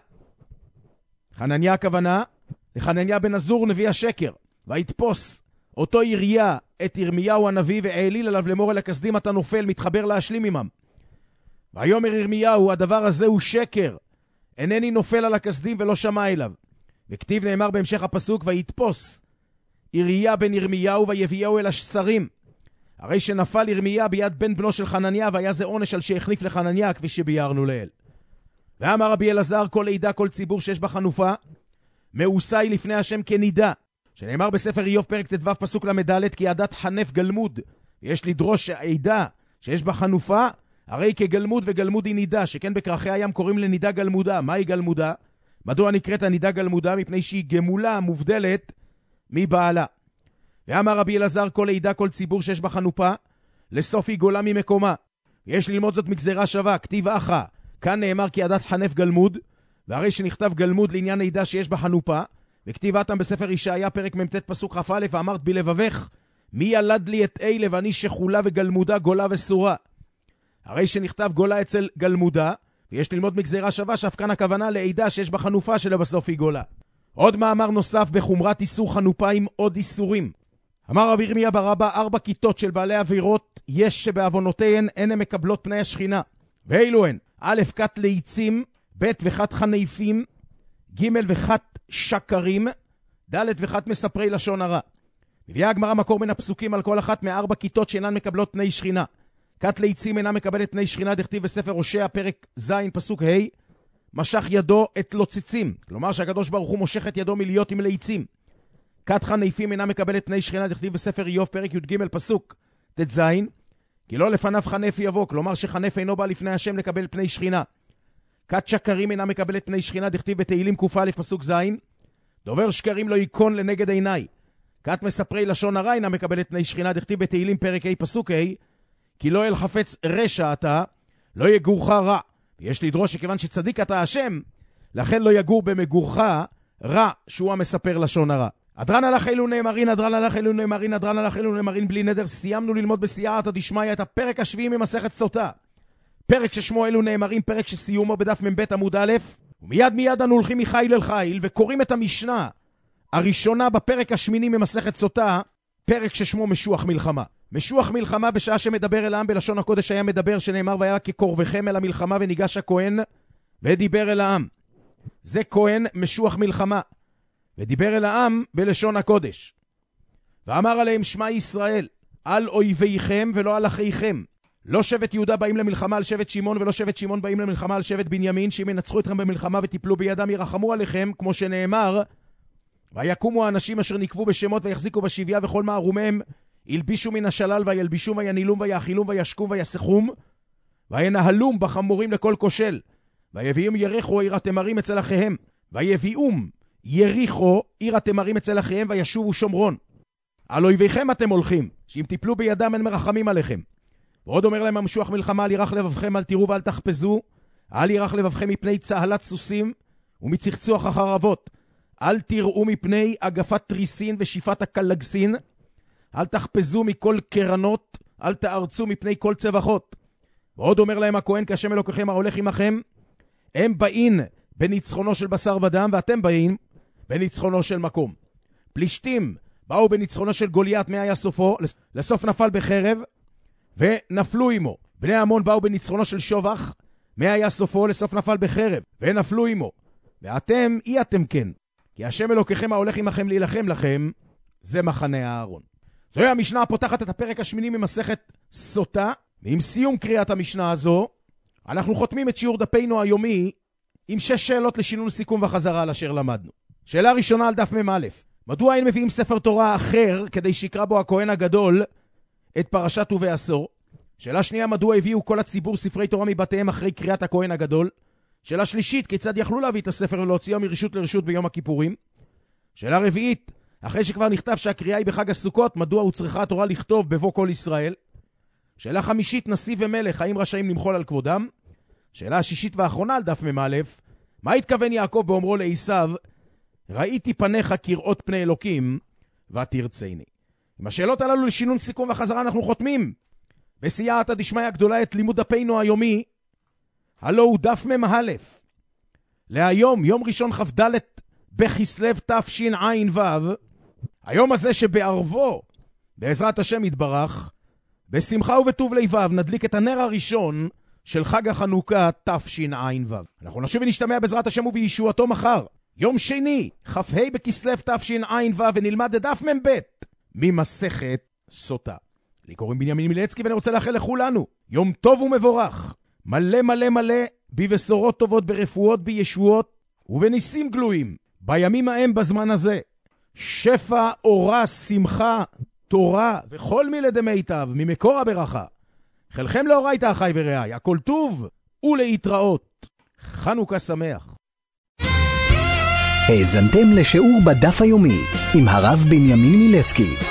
חנניה הכוונה לחנניה בן עזור נביא השקר, והתפוס אותו יריה את ירמיהו הנביא והעליל עליו לאמור אל הכסדים אתה נופל, מתחבר להשלים עמם. ויאמר ירמיהו, הדבר הזה הוא שקר, אינני נופל על הכסדים ולא שמע אליו. וכתיב נאמר בהמשך הפסוק, ויתפוס יריה בן ירמיהו ויביאהו אל השרים, הרי שנפל ירמיה ביד בן בנו של חנניה, והיה זה עונש על שהחניף לחנניה, כפי שביארנו לאל. ואמר רבי אלעזר, כל עדה כל ציבור שיש בה חנופה מאוסי לפני השם כנידה, שנאמר בספר איוב פרק ט"ו פסוק למד, כי עדת חנף גלמוד, ויש לדרוש עדה שיש בה חנופה הרי כגלמוד, וגלמוד היא נידה, שכן בקרחי הים קוראים לנידה גלמודה. מהי גלמודה? מדוע נקראת הנידה גלמודה? מפני שהיא גמולה מובדלת מבעלה. ואמר רבי אלעזר, כל עדה כל ציבור שיש בה חנופה לסוף היא גולה ממקומה, יש ללמוד זאת מגזרה שווה. כתיב אחא, כאן נאמר כי עדת חנף גלמוד, והרי שנכתב גלמוד לעניין עדה שיש בה חנופה. וכתיב אתם בספר ישעיה פרק מ"ט פסוק כ"א, ואמרת בלבבך מי ילד לי את אלה ואני שחולה וגלמודה גולה וסורה. הרי שנכתב גולה אצל גלמודה, ויש ללמוד מגזרה שווה שאף כאן הכוונה לעדה שיש בה חנופה שלבסוף היא גולה. עוד מאמר נוסף בחומרת איסור חנופה עם עוד איסורים. אמר רבי ירמיה בר אבא, ארבע כיתות של בעלי עבירות יש שבעוונותיהן אין הן מקבלות פני השכינה. ואילו הן, א' כת ליצים, ב' וכת חניפים, ג' וכת שקרים, ד' וכת מספרי לשון הרע. מביאה הגמרא מקור מן הפסוקים על כל אחת מארבע כיתות שאינן מקבלות פני שכינה. כת ליצים אינה מקבלת פני שכינה, דכתיב בספר הושע פרק ז' פסוק ה', משך ידו את לוציצים, כלומר שהקדוש ברוך הוא מושך את ידו מלהיות עם ליצים. כת חניפים אינה מקבלת פני שכינה, דכתיב בספר איוב פרק י"ג פסוק ט"ז, כי לא לפניו חנף יבוא, כלומר שחנף אינו בא לפני השם לקבל פני שכינה. כת שקרים אינה מקבלת פני שכינה, דכתיב בתהילים ק"א פסוק ז', דובר שקרים לא ייכון לנגד עיניי. כת מספרי לשון הרע אינה מקבלת פני שכינה, דכתיב בתהילים פרק ה' פסוק ה', כי לא אל חפץ רשע אתה, לא יגורך רע. ויש לדרוש שכיוון שצדיק אתה השם, לכן לא יגור במגורך רע, שהוא המספר לשון הרע. אדרן הלך אלו נאמרין, אדרן הלך אלו נאמרין, אדרן הלך אלו נאמרין בלי נדר. סיימנו ללמוד בסייעתא דשמיא את הפרק השביעי ממסכת סוטה. פרק ששמו אלו נאמרים, פרק שסיומו בדף מ"ב עמוד א', ומיד מיד אנו הולכים מחיל אל חיל, וקוראים את המשנה הראשונה בפרק השמיני ממסכת סוטה, פרק ששמו משוח מלחמה. משוח מלחמה בשעה שמדבר אל העם בלשון הקודש היה מדבר, שנאמר והיה כקורבכם אל המלחמה, וניגש הכהן ודיבר אל העם. זה כהן משוח מלחמה, ודיבר אל העם בלשון הקודש. ואמר עליהם שמע ישראל, על אויביכם ולא על אחיכם. לא שבט יהודה באים למלחמה על שבט שמעון, ולא שבט שמעון באים למלחמה על שבט בנימין, שאם ינצחו אתכם במלחמה ותיפלו בידם ירחמו עליכם, כמו שנאמר, ויקומו האנשים אשר נקבו בשמות ויחזיקו בשביה, וכל מערומיהם ילבישו מן השלל, וילבישום וינילום ויאכילום וישקום ויסחום, וינהלום בחמורים לכל כושל, ויביאום יריחו עיר התמרים אצל אחיהם, ויביאום יריחו עיר התמרים אצל אחיהם, וישובו שומרון. על אויביכם אתם הולכים, שאם תיפלו בידם אין מרחמים עליכם. ועוד אומר להם המשוח מלחמה, אל ירח לבבכם, אל תראו ואל תחפזו, אל ירח לבבכם מפני צהלת סוסים ומצחצוח החרבות, אל תראו מפני אגפת תריסין ושיפת הקלגסין, אל תחפזו מכל קרנות, אל תארצו מפני כל צבחות. ועוד אומר להם הכהן, כי השם אלוקיכם ההולך עמכם, הם באים בניצחונו של בשר ודם, ואתם באים בניצחונו של מקום. פלישתים באו בניצחונו של גוליית, מה היה סופו? לסוף נפל בחרב ונפלו עמו. בני עמון באו בניצחונו של שובח, מה היה סופו? לסוף נפל בחרב ונפלו עמו. ואתם אי אתם כן, כי השם אלוקיכם ההולך עמכם להילחם לכם, זה מחנה הארון. זוהי המשנה הפותחת את הפרק השמיני ממסכת סוטה, ועם סיום קריאת המשנה הזו, אנחנו חותמים את שיעור דפינו היומי עם שש שאלות לשינון סיכום וחזרה על אשר למדנו. שאלה ראשונה על דף מ"א, מדוע אין מביאים ספר תורה אחר כדי שיקרא בו הכהן הגדול את פרשת ובעשור? שאלה שנייה, מדוע הביאו כל הציבור ספרי תורה מבתיהם אחרי קריאת הכהן הגדול? שאלה שלישית, כיצד יכלו להביא את הספר ולהוציאו מרשות לרשות ביום הכיפורים? שאלה רביעית, אחרי שכבר נכתב שהקריאה היא בחג הסוכות, מדוע הוא צריכה התורה לכתוב בבוא כל ישראל? שאלה חמישית, נשיא ומלך, האם רשאים למחול על כבודם? שאלה השישית והאחרונה על דף מ"א, מה התכוון יעקב באומרו לעשיו, ראיתי פניך כראות פני אלוקים ותרצני? עם השאלות הללו לשינון סיכום וחזרה אנחנו חותמים בסייעתא דשמיא הגדולה את לימוד דפינו היומי, הלא הוא דף מ"א להיום, יום ראשון כ"ד בכסלו תשע"ו, היום הזה שבערבו בעזרת השם יתברך בשמחה ובטוב לבב נדליק את הנר הראשון של חג החנוכה תשע"ו. אנחנו נשוב ונשתמע בעזרת השם ובישועתו מחר, יום שני כ"ה בכסלו תשע"ו, ונלמד את דף מ"ב ממסכת סוטה. לי קוראים בנימין מילצקי, ואני רוצה לאחל לכולנו יום טוב ומבורך, מלא מלא מלא בבשורות טובות, ברפואות, בישועות ובניסים גלויים בימים ההם בזמן הזה. שפע, אורה, שמחה, תורה וכל מילי דמיטב ממקור הברכה. חלכם לאורייתא אחי ורעי, הכל טוב ולהתראות. חנוכה שמח. האזנתם לשיעור בדף היומי עם הרב בנימין מילצקי.